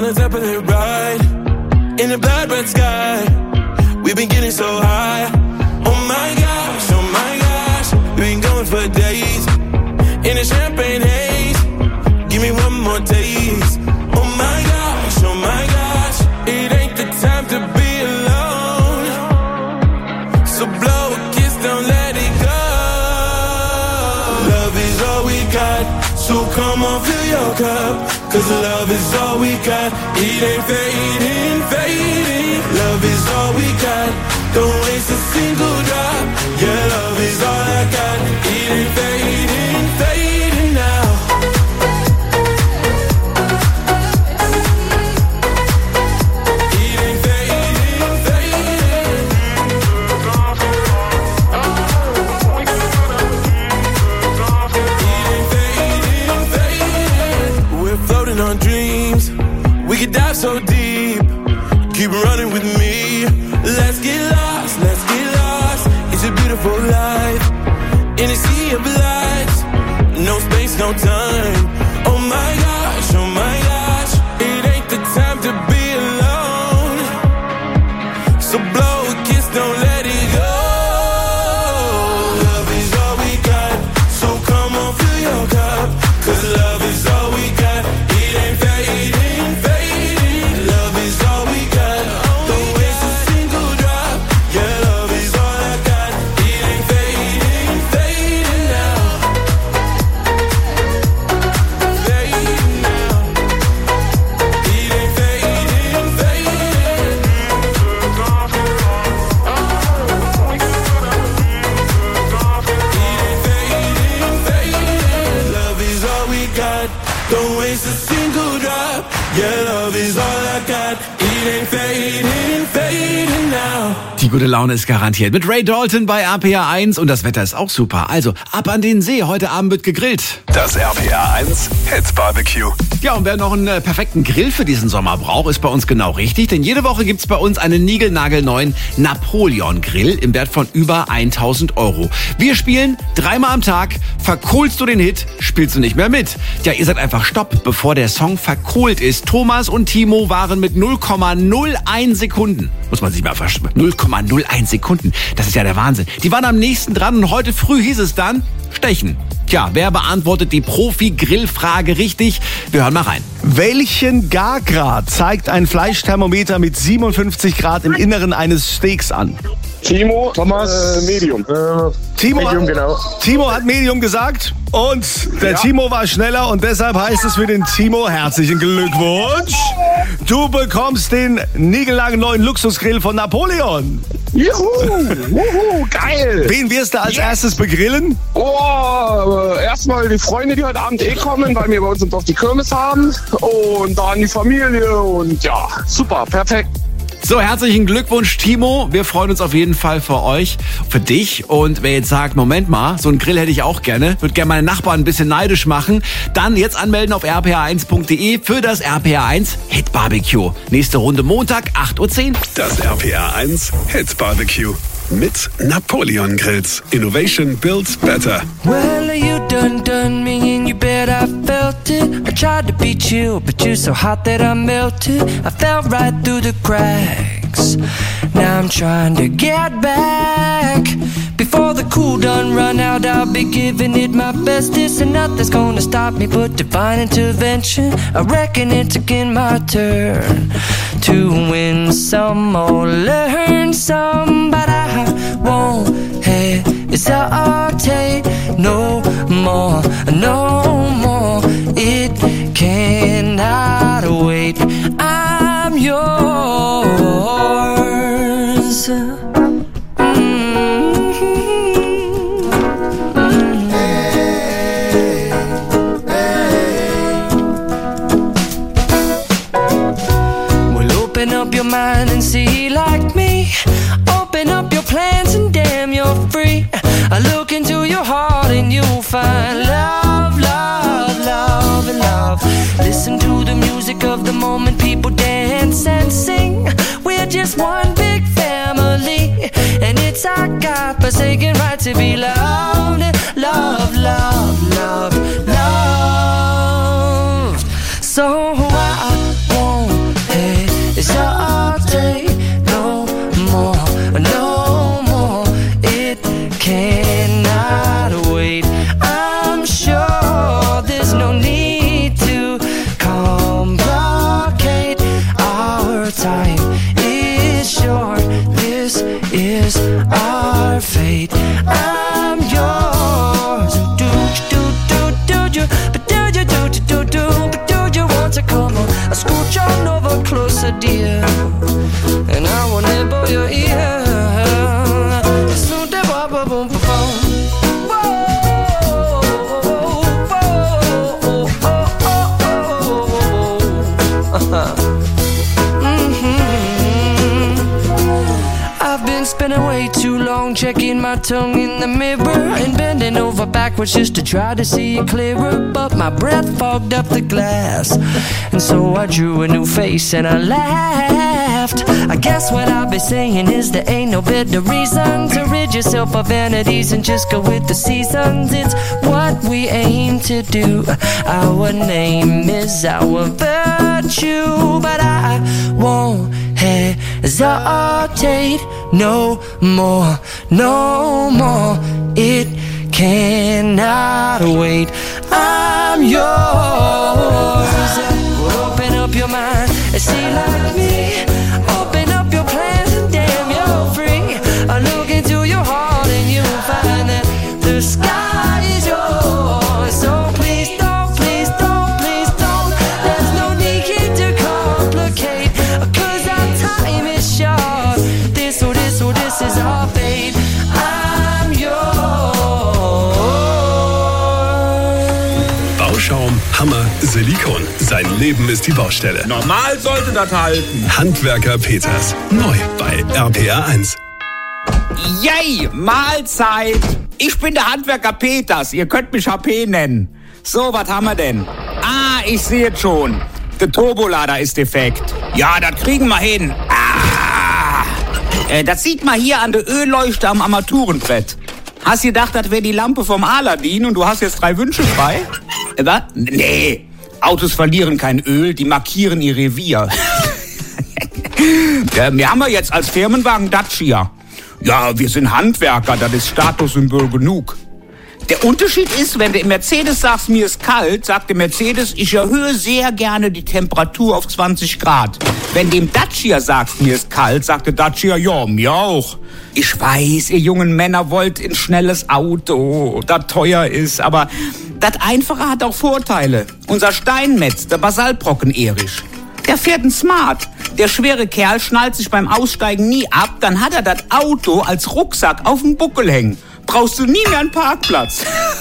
In a champagne haze, give me one more taste. Oh my gosh, it ain't the time to be alone. So blow a kiss, don't let it go. got. So come on, fill your cup, 'cause love is all we got. It ain't fading, fading. Love is all we got. Don't waste a single drop. Yeah, love is all I got. It ain't fading, fading now. It ain't fading, fading. It ain't fading, fading. We're floating on dreams. We could dive so deep. Keep running with me. Let's get lost, let's get lost. It's a beautiful life in a sea of lights. No space, no time. Oh my gosh, oh my gosh. It ain't the time to be alone. So blow a kiss, don't let it go. Love is all we got. So come on, fill your cup, 'cause love is all we got. It ain't fading, fading. Love is all we got. Don't waste a single drop. Yeah, love is all I got. It ain't fading, fading now. Fading now. It ain't fading, fading. It ain't fading, fading. Love is all we got. Don't waste a single drop. Yeah, love is all I got. It ain't fading, fading now. Die gute Laune ist garantiert. Mit Ray Dalton bei RPA 1 und das Wetter ist auch super. Also ab an den See. Heute Abend wird gegrillt. Das RPA 1 Hit Barbecue. Ja, und wer noch einen perfekten Grill für diesen Sommer braucht, ist bei uns genau richtig. Denn jede Woche gibt's bei uns einen niegelnagelneuen Napoleon-Grill im Wert von über 1.000 Euro. Wir spielen 3-mal am Tag. Verkohlst du den Hit, spielst du nicht mehr mit. Ja, ihr seid einfach Stopp, bevor der Song verkohlt ist. Thomas und Timo waren mit 0,01 Sekunden. Muss man sich mal verstehen. 0,01 Sekunden. Das ist ja der Wahnsinn. Die waren am nächsten dran und heute früh hieß es dann Stechen. Tja, wer beantwortet die Profi-Grillfrage richtig? Wir hören mal rein. Welchen Gargrad zeigt ein Fleischthermometer mit 57 Grad im Inneren eines Steaks an? Timo, Thomas, Medium. Medium, genau. Timo hat Medium gesagt und der Timo war schneller und deshalb heißt es für den Timo herzlichen Glückwunsch. Du bekommst den niegelnagelneuen Luxusgrill von Napoleon. Juhu, geil. Wen wirst du als erstes begrillen? Oh, erstmal die Freunde, die heute Abend kommen, weil wir bei uns im Dorf die Kirmes haben. Und dann die Familie und ja, super, perfekt. So, herzlichen Glückwunsch, Timo. Wir freuen uns auf jeden Fall für euch, für dich. Und wer jetzt sagt, Moment mal, so einen Grill hätte ich auch gerne, würde gerne meine Nachbarn ein bisschen neidisch machen, dann jetzt anmelden auf rpa1.de für das RPA 1 Hit Barbecue. Nächste Runde Montag, 8:10 Uhr. Das RPA 1 Hit Barbecue mit Napoleon Grills. Innovation builds better. Well, you done me and you bet I felt it. I tried to beat you, but you're so hot that I melted. I fell right through the cracks. Now I'm trying to get back. Before the cool done run out, I'll be giving it my bestest. And nothing's gonna stop me but divine intervention. I reckon it's again my turn to win some or learn some. But I won't hesitate no more, no more. It cannot wait. I'm yours. Open up your mind and see like me. Open up your plans and damn, you're free. I look into your heart and you'll find love, love, love, and love. Listen to the music of the moment, people dance and sing. We're just one big family, and it's our God-forsaken right to be loved, love, love, love, love. So I won't hesitate no more, no more. It cannot wait. I'm sure there's no need to complicate. Our time is short. This is our fate. I'm yours. closer, dear, and I will nibble your ear. Snoop da ba ba boom ba boom. I've been spending way too long checking my tongue in the mirror and bending over backwards just to try to see it clearer, but my breath fogged up the glass, and so I drew a new face and I laughed. I guess what I'll be saying is there ain't no better reason to rid yourself of vanities and just go with the seasons. It's what we aim to do. Our name is our virtue, but I won't hesitate no more, no more. It cannot wait. I'm yours. Open up your mind and see like me. Open up your plans and damn, you're free. I look into your heart and you'll find that the sky is yours. So please don't, please don't, please don't. There's no need to complicate, 'cause our time is short. This is our fate. I'm yours. Bauschaum, Hammer, Silikon. Sein Leben ist die Baustelle. Normal sollte das halten. Handwerker Peters. Neu bei RPR 1. Yay, Mahlzeit. Ich bin der Handwerker Peters. Ihr könnt mich HP nennen. So, was haben wir denn? Ah, ich sehe es schon. Der Turbolader ist defekt. Ja, das kriegen wir hin. Das sieht man hier an der Ölleuchte am Armaturenbrett. Hast du gedacht, das wäre die Lampe vom Aladdin und du hast jetzt 3 Wünsche frei? Was? Nee, Autos verlieren kein Öl, die markieren ihr Revier. Ja, wir haben ja jetzt als Firmenwagen Dacia. Ja, wir sind Handwerker, das ist Statussymbol genug. Der Unterschied ist, wenn du im Mercedes sagst, mir ist kalt, sagt der Mercedes, ich erhöhe sehr gerne die Temperatur auf 20 Grad. Wenn dem Dacia sagst, mir ist kalt, sagt der Dacia, ja, mir auch. Ich weiß, ihr jungen Männer wollt ein schnelles Auto, das teuer ist, aber das Einfache hat auch Vorteile. Unser Steinmetz, der Basaltbrocken Erich, der fährt ein Smart. Der schwere Kerl schnallt sich beim Aussteigen nie ab, dann hat er das Auto als Rucksack auf dem Buckel hängen. Brauchst du nie mehr einen Parkplatz.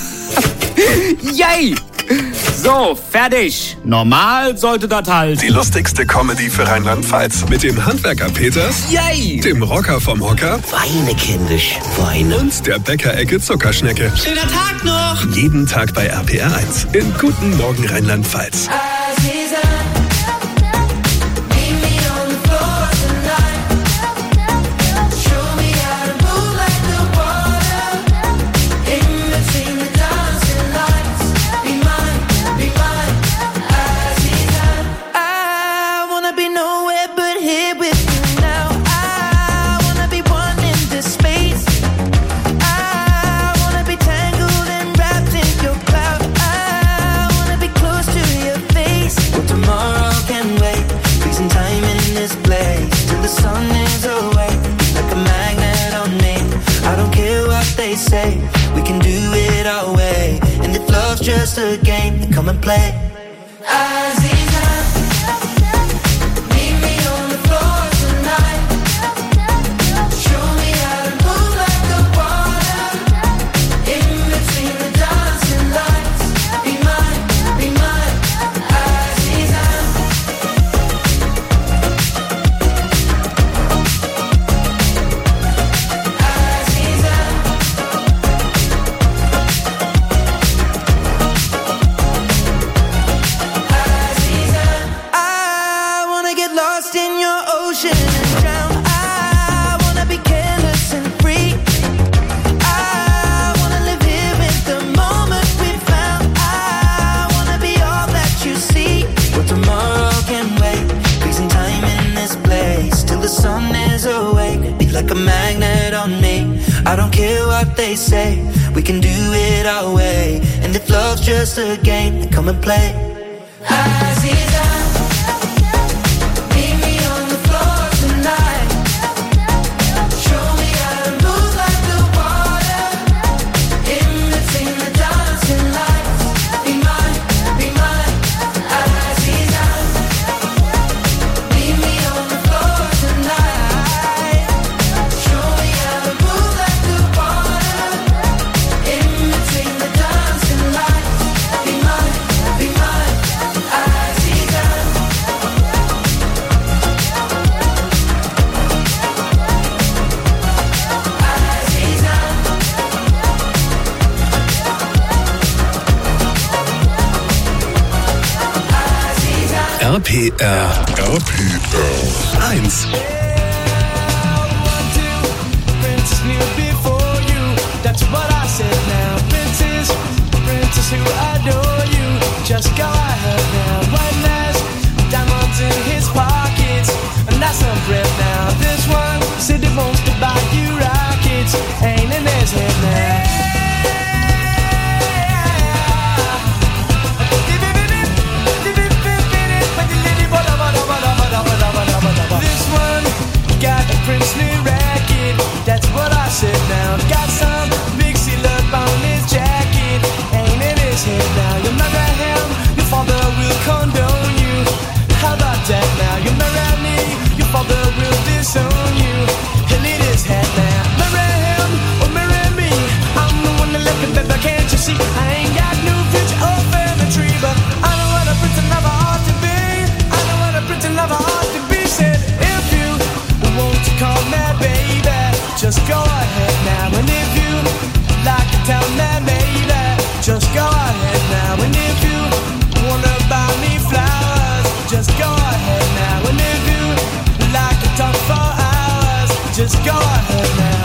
Yay! So, fertig. Normal sollte das halten. Die lustigste Comedy für Rheinland-Pfalz mit dem Handwerker Peters, Yay! Dem Rocker vom Hocker, Weine, kindisch, weine. Und der Bäckerecke Zuckerschnecke. Schöner Tag noch. Jeden Tag bei RPR 1 in Guten Morgen Rheinland-Pfalz. Say we can do it our way, and if love's just a game, then come and play. Meet me on the floor tonight. Show me how to move like the water. In between the dancing lights, be mine, Azizan. Like a magnet on me. I don't care what they say, we can do it our way. And if love's just a game, then come and play. Meet me on the floor tonight. Show me how to move like the water. In between the dancing lights, be mine, Azizan. Meet me RPR 1. That's what I said now. Princess who adore you. Just go ahead now. One has diamonds in his pockets, and that's some bread now. This one said he wants to buy you rockets. Ain't in his head now. This one got a princely racket. That's what I said now. Got some big seal up on his jacket. Ain't in his head now. You marry him, your father will condone you. How about that now? You marry me, your father will disown you. He'll eat his head now. Marry him or marry me. I'm the one that left him, baby, can't you see? I ain't got no future or family tree, but I know what a prince and lover ought to be. I know what a prince and lover ought to be. Said if you want to call me baby, just go ahead now. And if you like to tell me maybe, just go ahead now. And if you wanna buy me flowers, just go ahead now. And if you like to talk for hours, just go ahead now.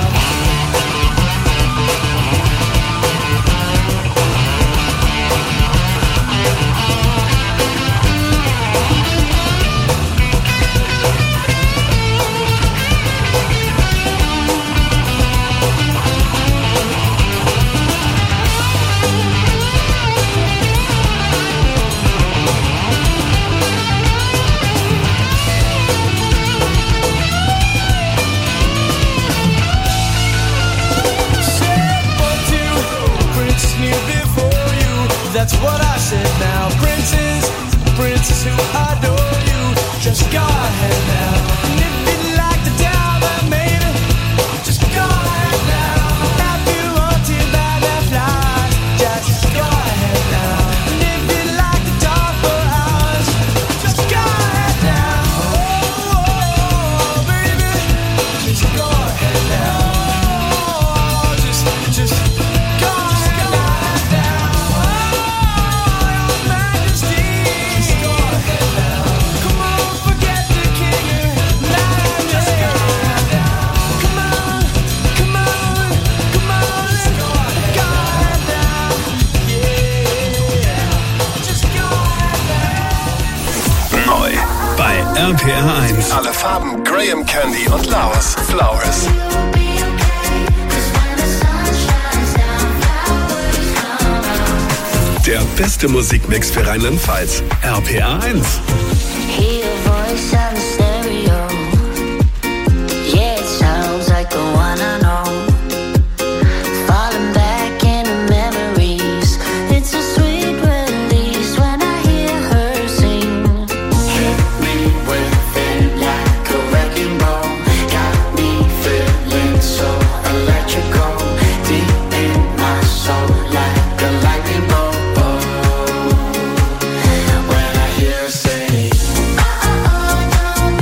That's what I said now. Princess who adore you. Just go ahead now. And if you'd like to tell them, maybe, just go ahead now. If you want to buy the flowers, just go ahead now. And if you'd like to talk for hours, just go ahead now. Oh, baby, just go ahead now. Just go ahead now. RPR 1. Alle Farben Graham Candy und Laos Flowers. Der beste Musikmix für Rheinland-Pfalz. RPR 1. When I hear say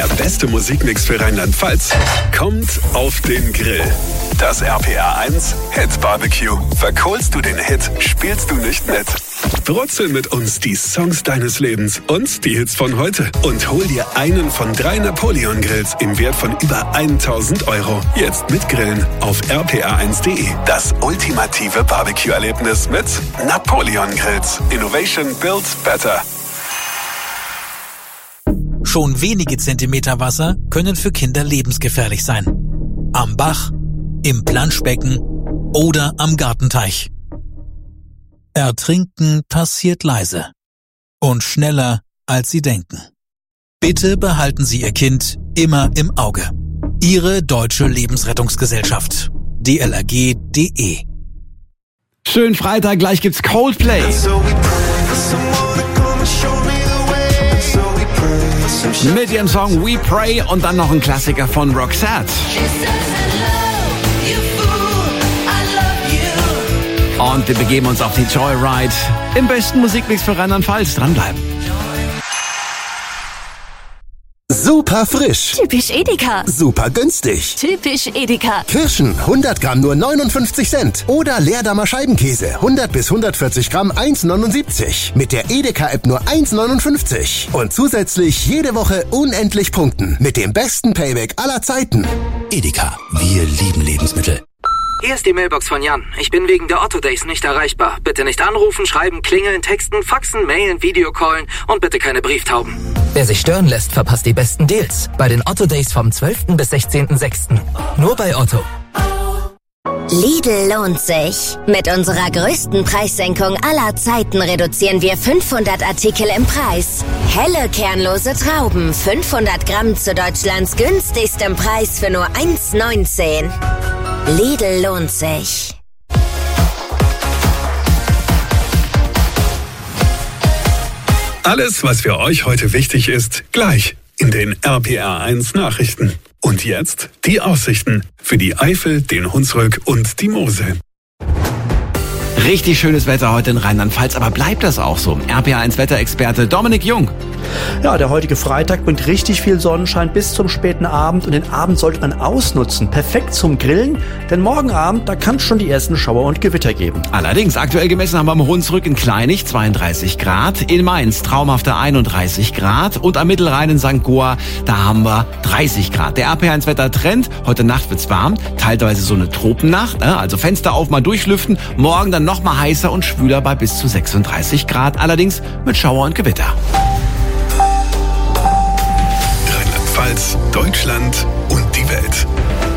Der beste Musikmix für Rheinland-Pfalz kommt auf den Grill. Das RPR 1 Hit Barbecue. Verkohlst du den Hit, spielst du nicht mit. Brutzel mit uns die Songs deines Lebens und die Hits von heute. Und hol dir einen von 3 Napoleon-Grills im Wert von über 1.000 €. Jetzt mit Grillen auf rpr1.de. Das ultimative Barbecue-Erlebnis mit Napoleon-Grills. Innovation builds better. Schon wenige Zentimeter Wasser können für Kinder lebensgefährlich sein. Am Bach, im Planschbecken oder am Gartenteich. Ertrinken passiert leise und schneller, als Sie denken. Bitte behalten Sie Ihr Kind immer im Auge. Ihre Deutsche Lebensrettungsgesellschaft. DLRG.de. Schönen Freitag, gleich gibt's Coldplay. Mit ihrem Song We Pray und dann noch ein Klassiker von Roxette. Und wir begeben uns auf die Joyride im besten Musikmix für Rheinland-Pfalz. Dranbleiben. Super frisch. Typisch Edeka. Super günstig. Typisch Edeka. Kirschen, 100 Gramm nur 59 Cent. Oder Leerdammer Scheibenkäse, 100 bis 140 Gramm 1,79. Mit der Edeka-App nur 1,59. Und zusätzlich jede Woche unendlich punkten. Mit dem besten Payback aller Zeiten. Edeka, wir lieben Lebensmittel. Hier ist die Mailbox von Jan. Ich bin wegen der Otto Days nicht erreichbar. Bitte nicht anrufen, schreiben, klingeln, texten, faxen, mailen, Videocallen und bitte keine Brieftauben. Wer sich stören lässt, verpasst die besten Deals. Bei den Otto Days vom 12. bis 16.06. Nur bei Otto. Lidl lohnt sich. Mit unserer größten Preissenkung aller Zeiten reduzieren wir 500 Artikel im Preis. Helle kernlose Trauben, 500 Gramm zu Deutschlands günstigstem Preis für nur 1,19. Lidl lohnt sich. Alles, was für euch heute wichtig ist, gleich in den RPR 1 Nachrichten. Und jetzt die Aussichten für die Eifel, den Hunsrück und die Mosel. Richtig schönes Wetter heute in Rheinland-Pfalz, aber bleibt das auch so? RPR1 Wetterexperte Dominik Jung. Ja, der heutige Freitag bringt richtig viel Sonnenschein bis zum späten Abend und den Abend sollte man ausnutzen. Perfekt zum Grillen, denn morgen Abend, da kann es schon die ersten Schauer und Gewitter geben. Allerdings, aktuell gemessen haben wir am Hunsrück in Kleinig 32 Grad, in Mainz traumhafte 31 Grad und am Mittelrhein in St. Goar, da haben wir 30 Grad. Der RPR1 Wettertrend, heute Nacht wird's warm, teilweise so eine Tropennacht, also Fenster auf, mal durchlüften, morgen dann noch mal heißer und schwüler bei bis zu 36 Grad, allerdings mit Schauer und Gewitter. Rheinland-Pfalz, Deutschland und die Welt.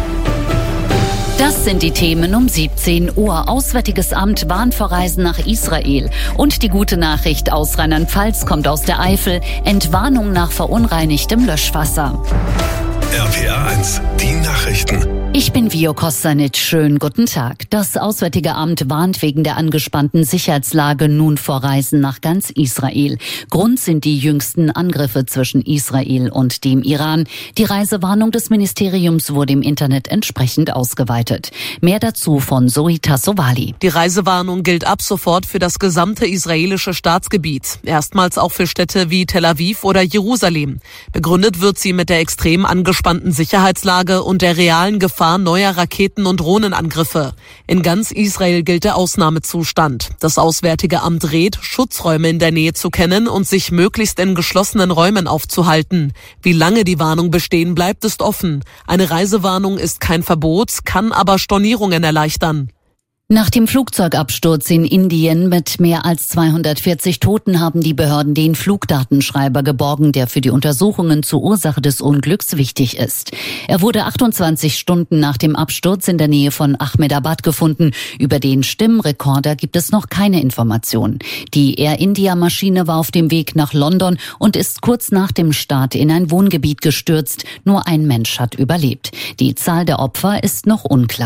Das sind die Themen um 17 Uhr. Auswärtiges Amt warnt vor Reisen nach Israel. Und die gute Nachricht aus Rheinland-Pfalz kommt aus der Eifel. Entwarnung nach verunreinigtem Löschwasser. RPR 1, die Nachrichten. Ich bin Vio Kostanic. Schönen guten Tag. Das Auswärtige Amt warnt wegen der angespannten Sicherheitslage nun vor Reisen nach ganz Israel. Grund sind die jüngsten Angriffe zwischen Israel und dem Iran. Die Reisewarnung des Ministeriums wurde im Internet entsprechend ausgeweitet. Mehr dazu von Zoe Tassovali. Die Reisewarnung gilt ab sofort für das gesamte israelische Staatsgebiet. Erstmals auch für Städte wie Tel Aviv oder Jerusalem. Begründet wird sie mit der extrem angespannten Sicherheitslage und der realen Gefahr neuer Raketen- und Drohnenangriffe. In ganz Israel gilt der Ausnahmezustand. Das Auswärtige Amt rät, Schutzräume in der Nähe zu kennen und sich möglichst in geschlossenen Räumen aufzuhalten. Wie lange die Warnung bestehen bleibt, ist offen. Eine Reisewarnung ist kein Verbot, kann aber Stornierungen erleichtern. Nach dem Flugzeugabsturz in Indien mit mehr als 240 Toten haben die Behörden den Flugdatenschreiber geborgen, der für die Untersuchungen zur Ursache des Unglücks wichtig ist. Er wurde 28 Stunden nach dem Absturz in der Nähe von Ahmedabad gefunden. Über den Stimmrekorder gibt es noch keine Informationen. Die Air India-Maschine war auf dem Weg nach London und ist kurz nach dem Start in ein Wohngebiet gestürzt. Nur ein Mensch hat überlebt. Die Zahl der Opfer ist noch unklar.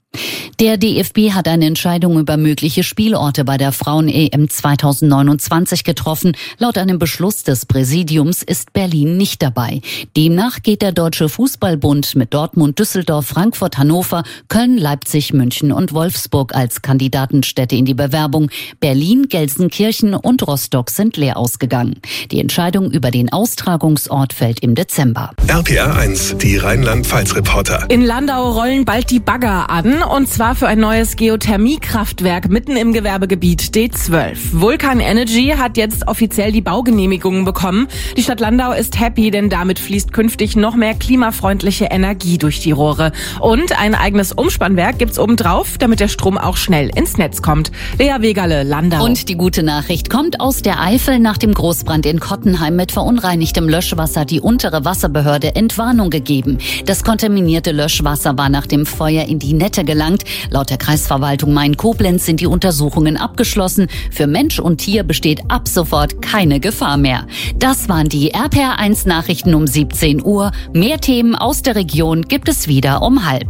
Der DFB hat eine Entscheidung über mögliche Spielorte bei der Frauen-EM 2029 getroffen. Laut einem Beschluss des Präsidiums ist Berlin nicht dabei. Demnach geht der Deutsche Fußballbund mit Dortmund, Düsseldorf, Frankfurt, Hannover, Köln, Leipzig, München und Wolfsburg als Kandidatenstädte in die Bewerbung. Berlin, Gelsenkirchen und Rostock sind leer ausgegangen. Die Entscheidung über den Austragungsort fällt im Dezember. RPR 1, die Rheinland-Pfalz-Reporter. In Landau rollen bald die Bagger an, und zwar für ein neues Geothermiekraftwerk mitten im Gewerbegebiet D12. Vulcan Energy hat jetzt offiziell die Baugenehmigungen bekommen. Die Stadt Landau ist happy, denn damit fließt künftig noch mehr klimafreundliche Energie durch die Rohre. Und ein eigenes Umspannwerk gibt's obendrauf, damit der Strom auch schnell ins Netz kommt. Lea Wegerle, Landau. Und die gute Nachricht kommt aus der Eifel. Nach dem Großbrand in Kottenheim mit verunreinigtem Löschwasser hat die untere Wasserbehörde Entwarnung gegeben. Das kontaminierte Löschwasser war nach dem Feuer in die Nette gelangt. Laut der Kreisverwaltung Main-Koblenz sind die Untersuchungen abgeschlossen. Für Mensch und Tier besteht ab sofort keine Gefahr mehr. Das waren die RPR1 Nachrichten um 17 Uhr. Mehr Themen aus der Region gibt es wieder um 12:30.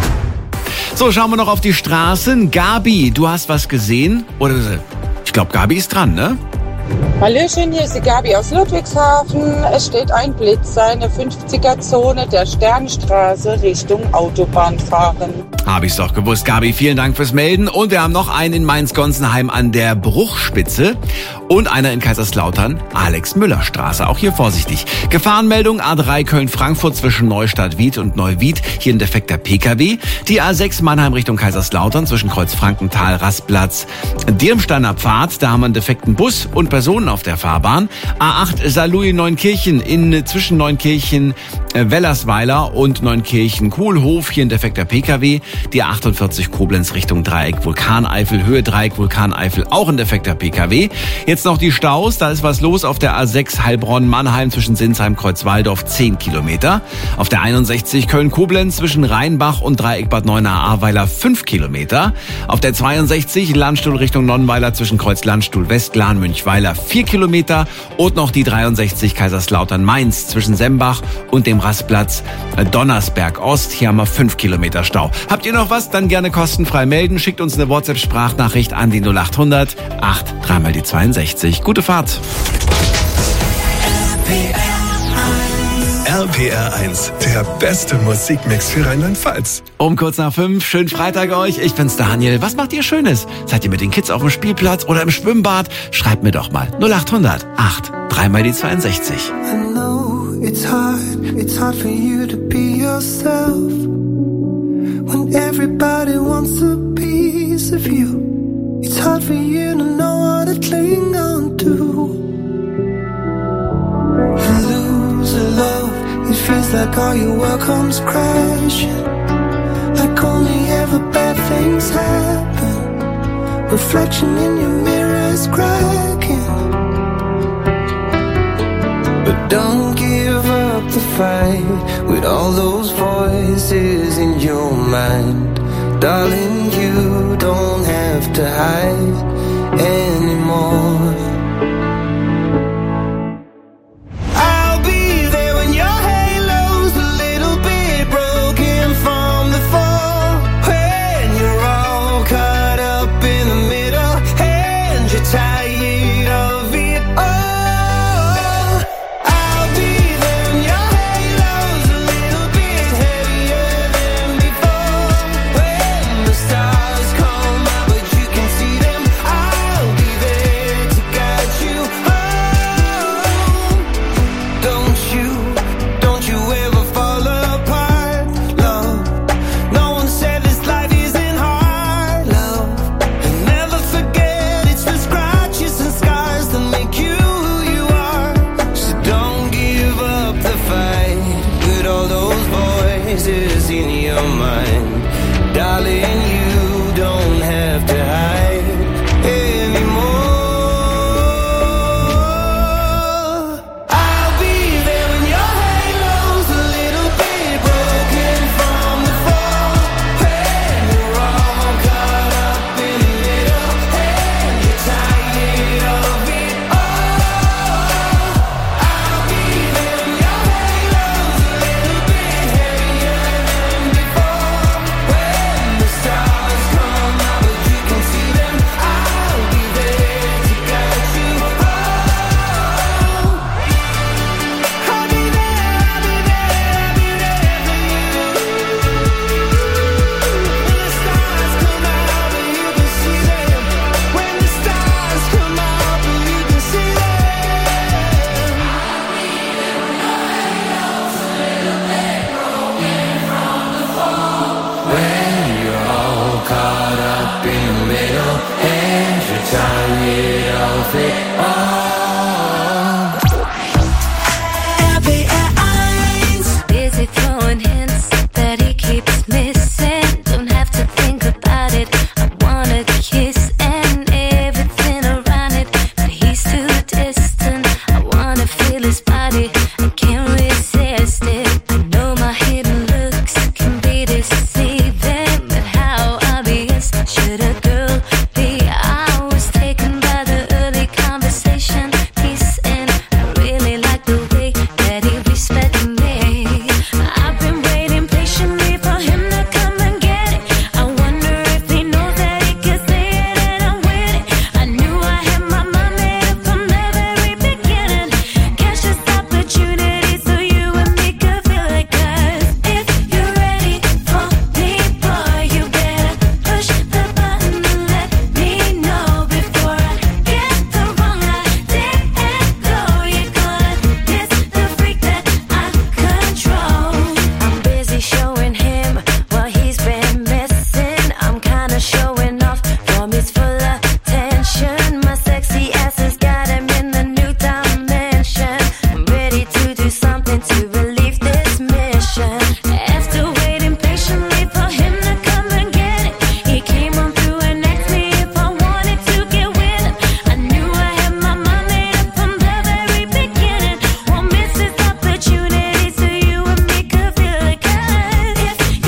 So, schauen wir noch auf die Straßen. Gabi, du hast was gesehen? Oder ich glaube, Gabi ist dran, ne? Hallöchen, hier ist die Gabi aus Ludwigshafen. Es steht ein Blitzer in der 50er-Zone der Sternstraße Richtung Autobahn fahren. Habe ich's doch gewusst, Gabi. Vielen Dank fürs Melden. Und wir haben noch einen in Mainz-Gonsenheim an der Bruchspitze und einer in Kaiserslautern, Alex-Müller-Straße. Auch hier vorsichtig. Gefahrenmeldung A3 Köln-Frankfurt zwischen Neustadt-Wied und Neuwied. Hier ein defekter PKW. Die A6 Mannheim Richtung Kaiserslautern zwischen Kreuz-Frankenthal, Rastplatz, Dirmsteiner Pfad. Da haben wir einen defekten Bus und Personen auf der Fahrbahn. A8 Saarlouis-Neunkirchen zwischen Neunkirchen, Wellersweiler und Neunkirchen-Kuhlhof. Hier ein defekter PKW. Die A48 Koblenz Richtung Dreieck Vulkaneifel, Höhe Dreieck Vulkaneifel, auch ein defekter PKW. Jetzt noch die Staus, da ist was los auf der A6 Heilbronn-Mannheim zwischen Sinsheim, Kreuzwaldorf, 10 Kilometer. Auf der 61 Köln-Koblenz zwischen Rheinbach und Dreieck Bad Neuenahr-Ahrweiler, 5 Kilometer. Auf der 62 Landstuhl Richtung Nonnweiler zwischen Kreuz Landstuhl West, Lahn-Münchweiler, 4 Kilometer. Und noch die 63 Kaiserslautern-Mainz zwischen Sembach und dem Rastplatz Donnersberg-Ost. Hier haben wir 5 Kilometer Stau. Habt ihr noch was? Dann gerne kostenfrei melden. Schickt uns eine WhatsApp-Sprachnachricht an die 0800 8 3 mal die 62. Gute Fahrt. RPR 1, der beste Musikmix für Rheinland-Pfalz. Um kurz nach 5, schönen Freitag euch. Ich bin's, Daniel. Was macht ihr Schönes? Seid ihr mit den Kids auf dem Spielplatz oder im Schwimmbad? Schreibt mir doch mal. 0800 8 3 mal die 62. I know it's hard for you to be yourself when everybody wants a piece of you. It's hard for you to know what to cling on to. You lose a love, it feels like all your world comes crashing, like only ever bad things happen. Reflection in your mirror is cracking, but don't give up the fight with all those voices in your mind. Darling, you don't have to hide anymore.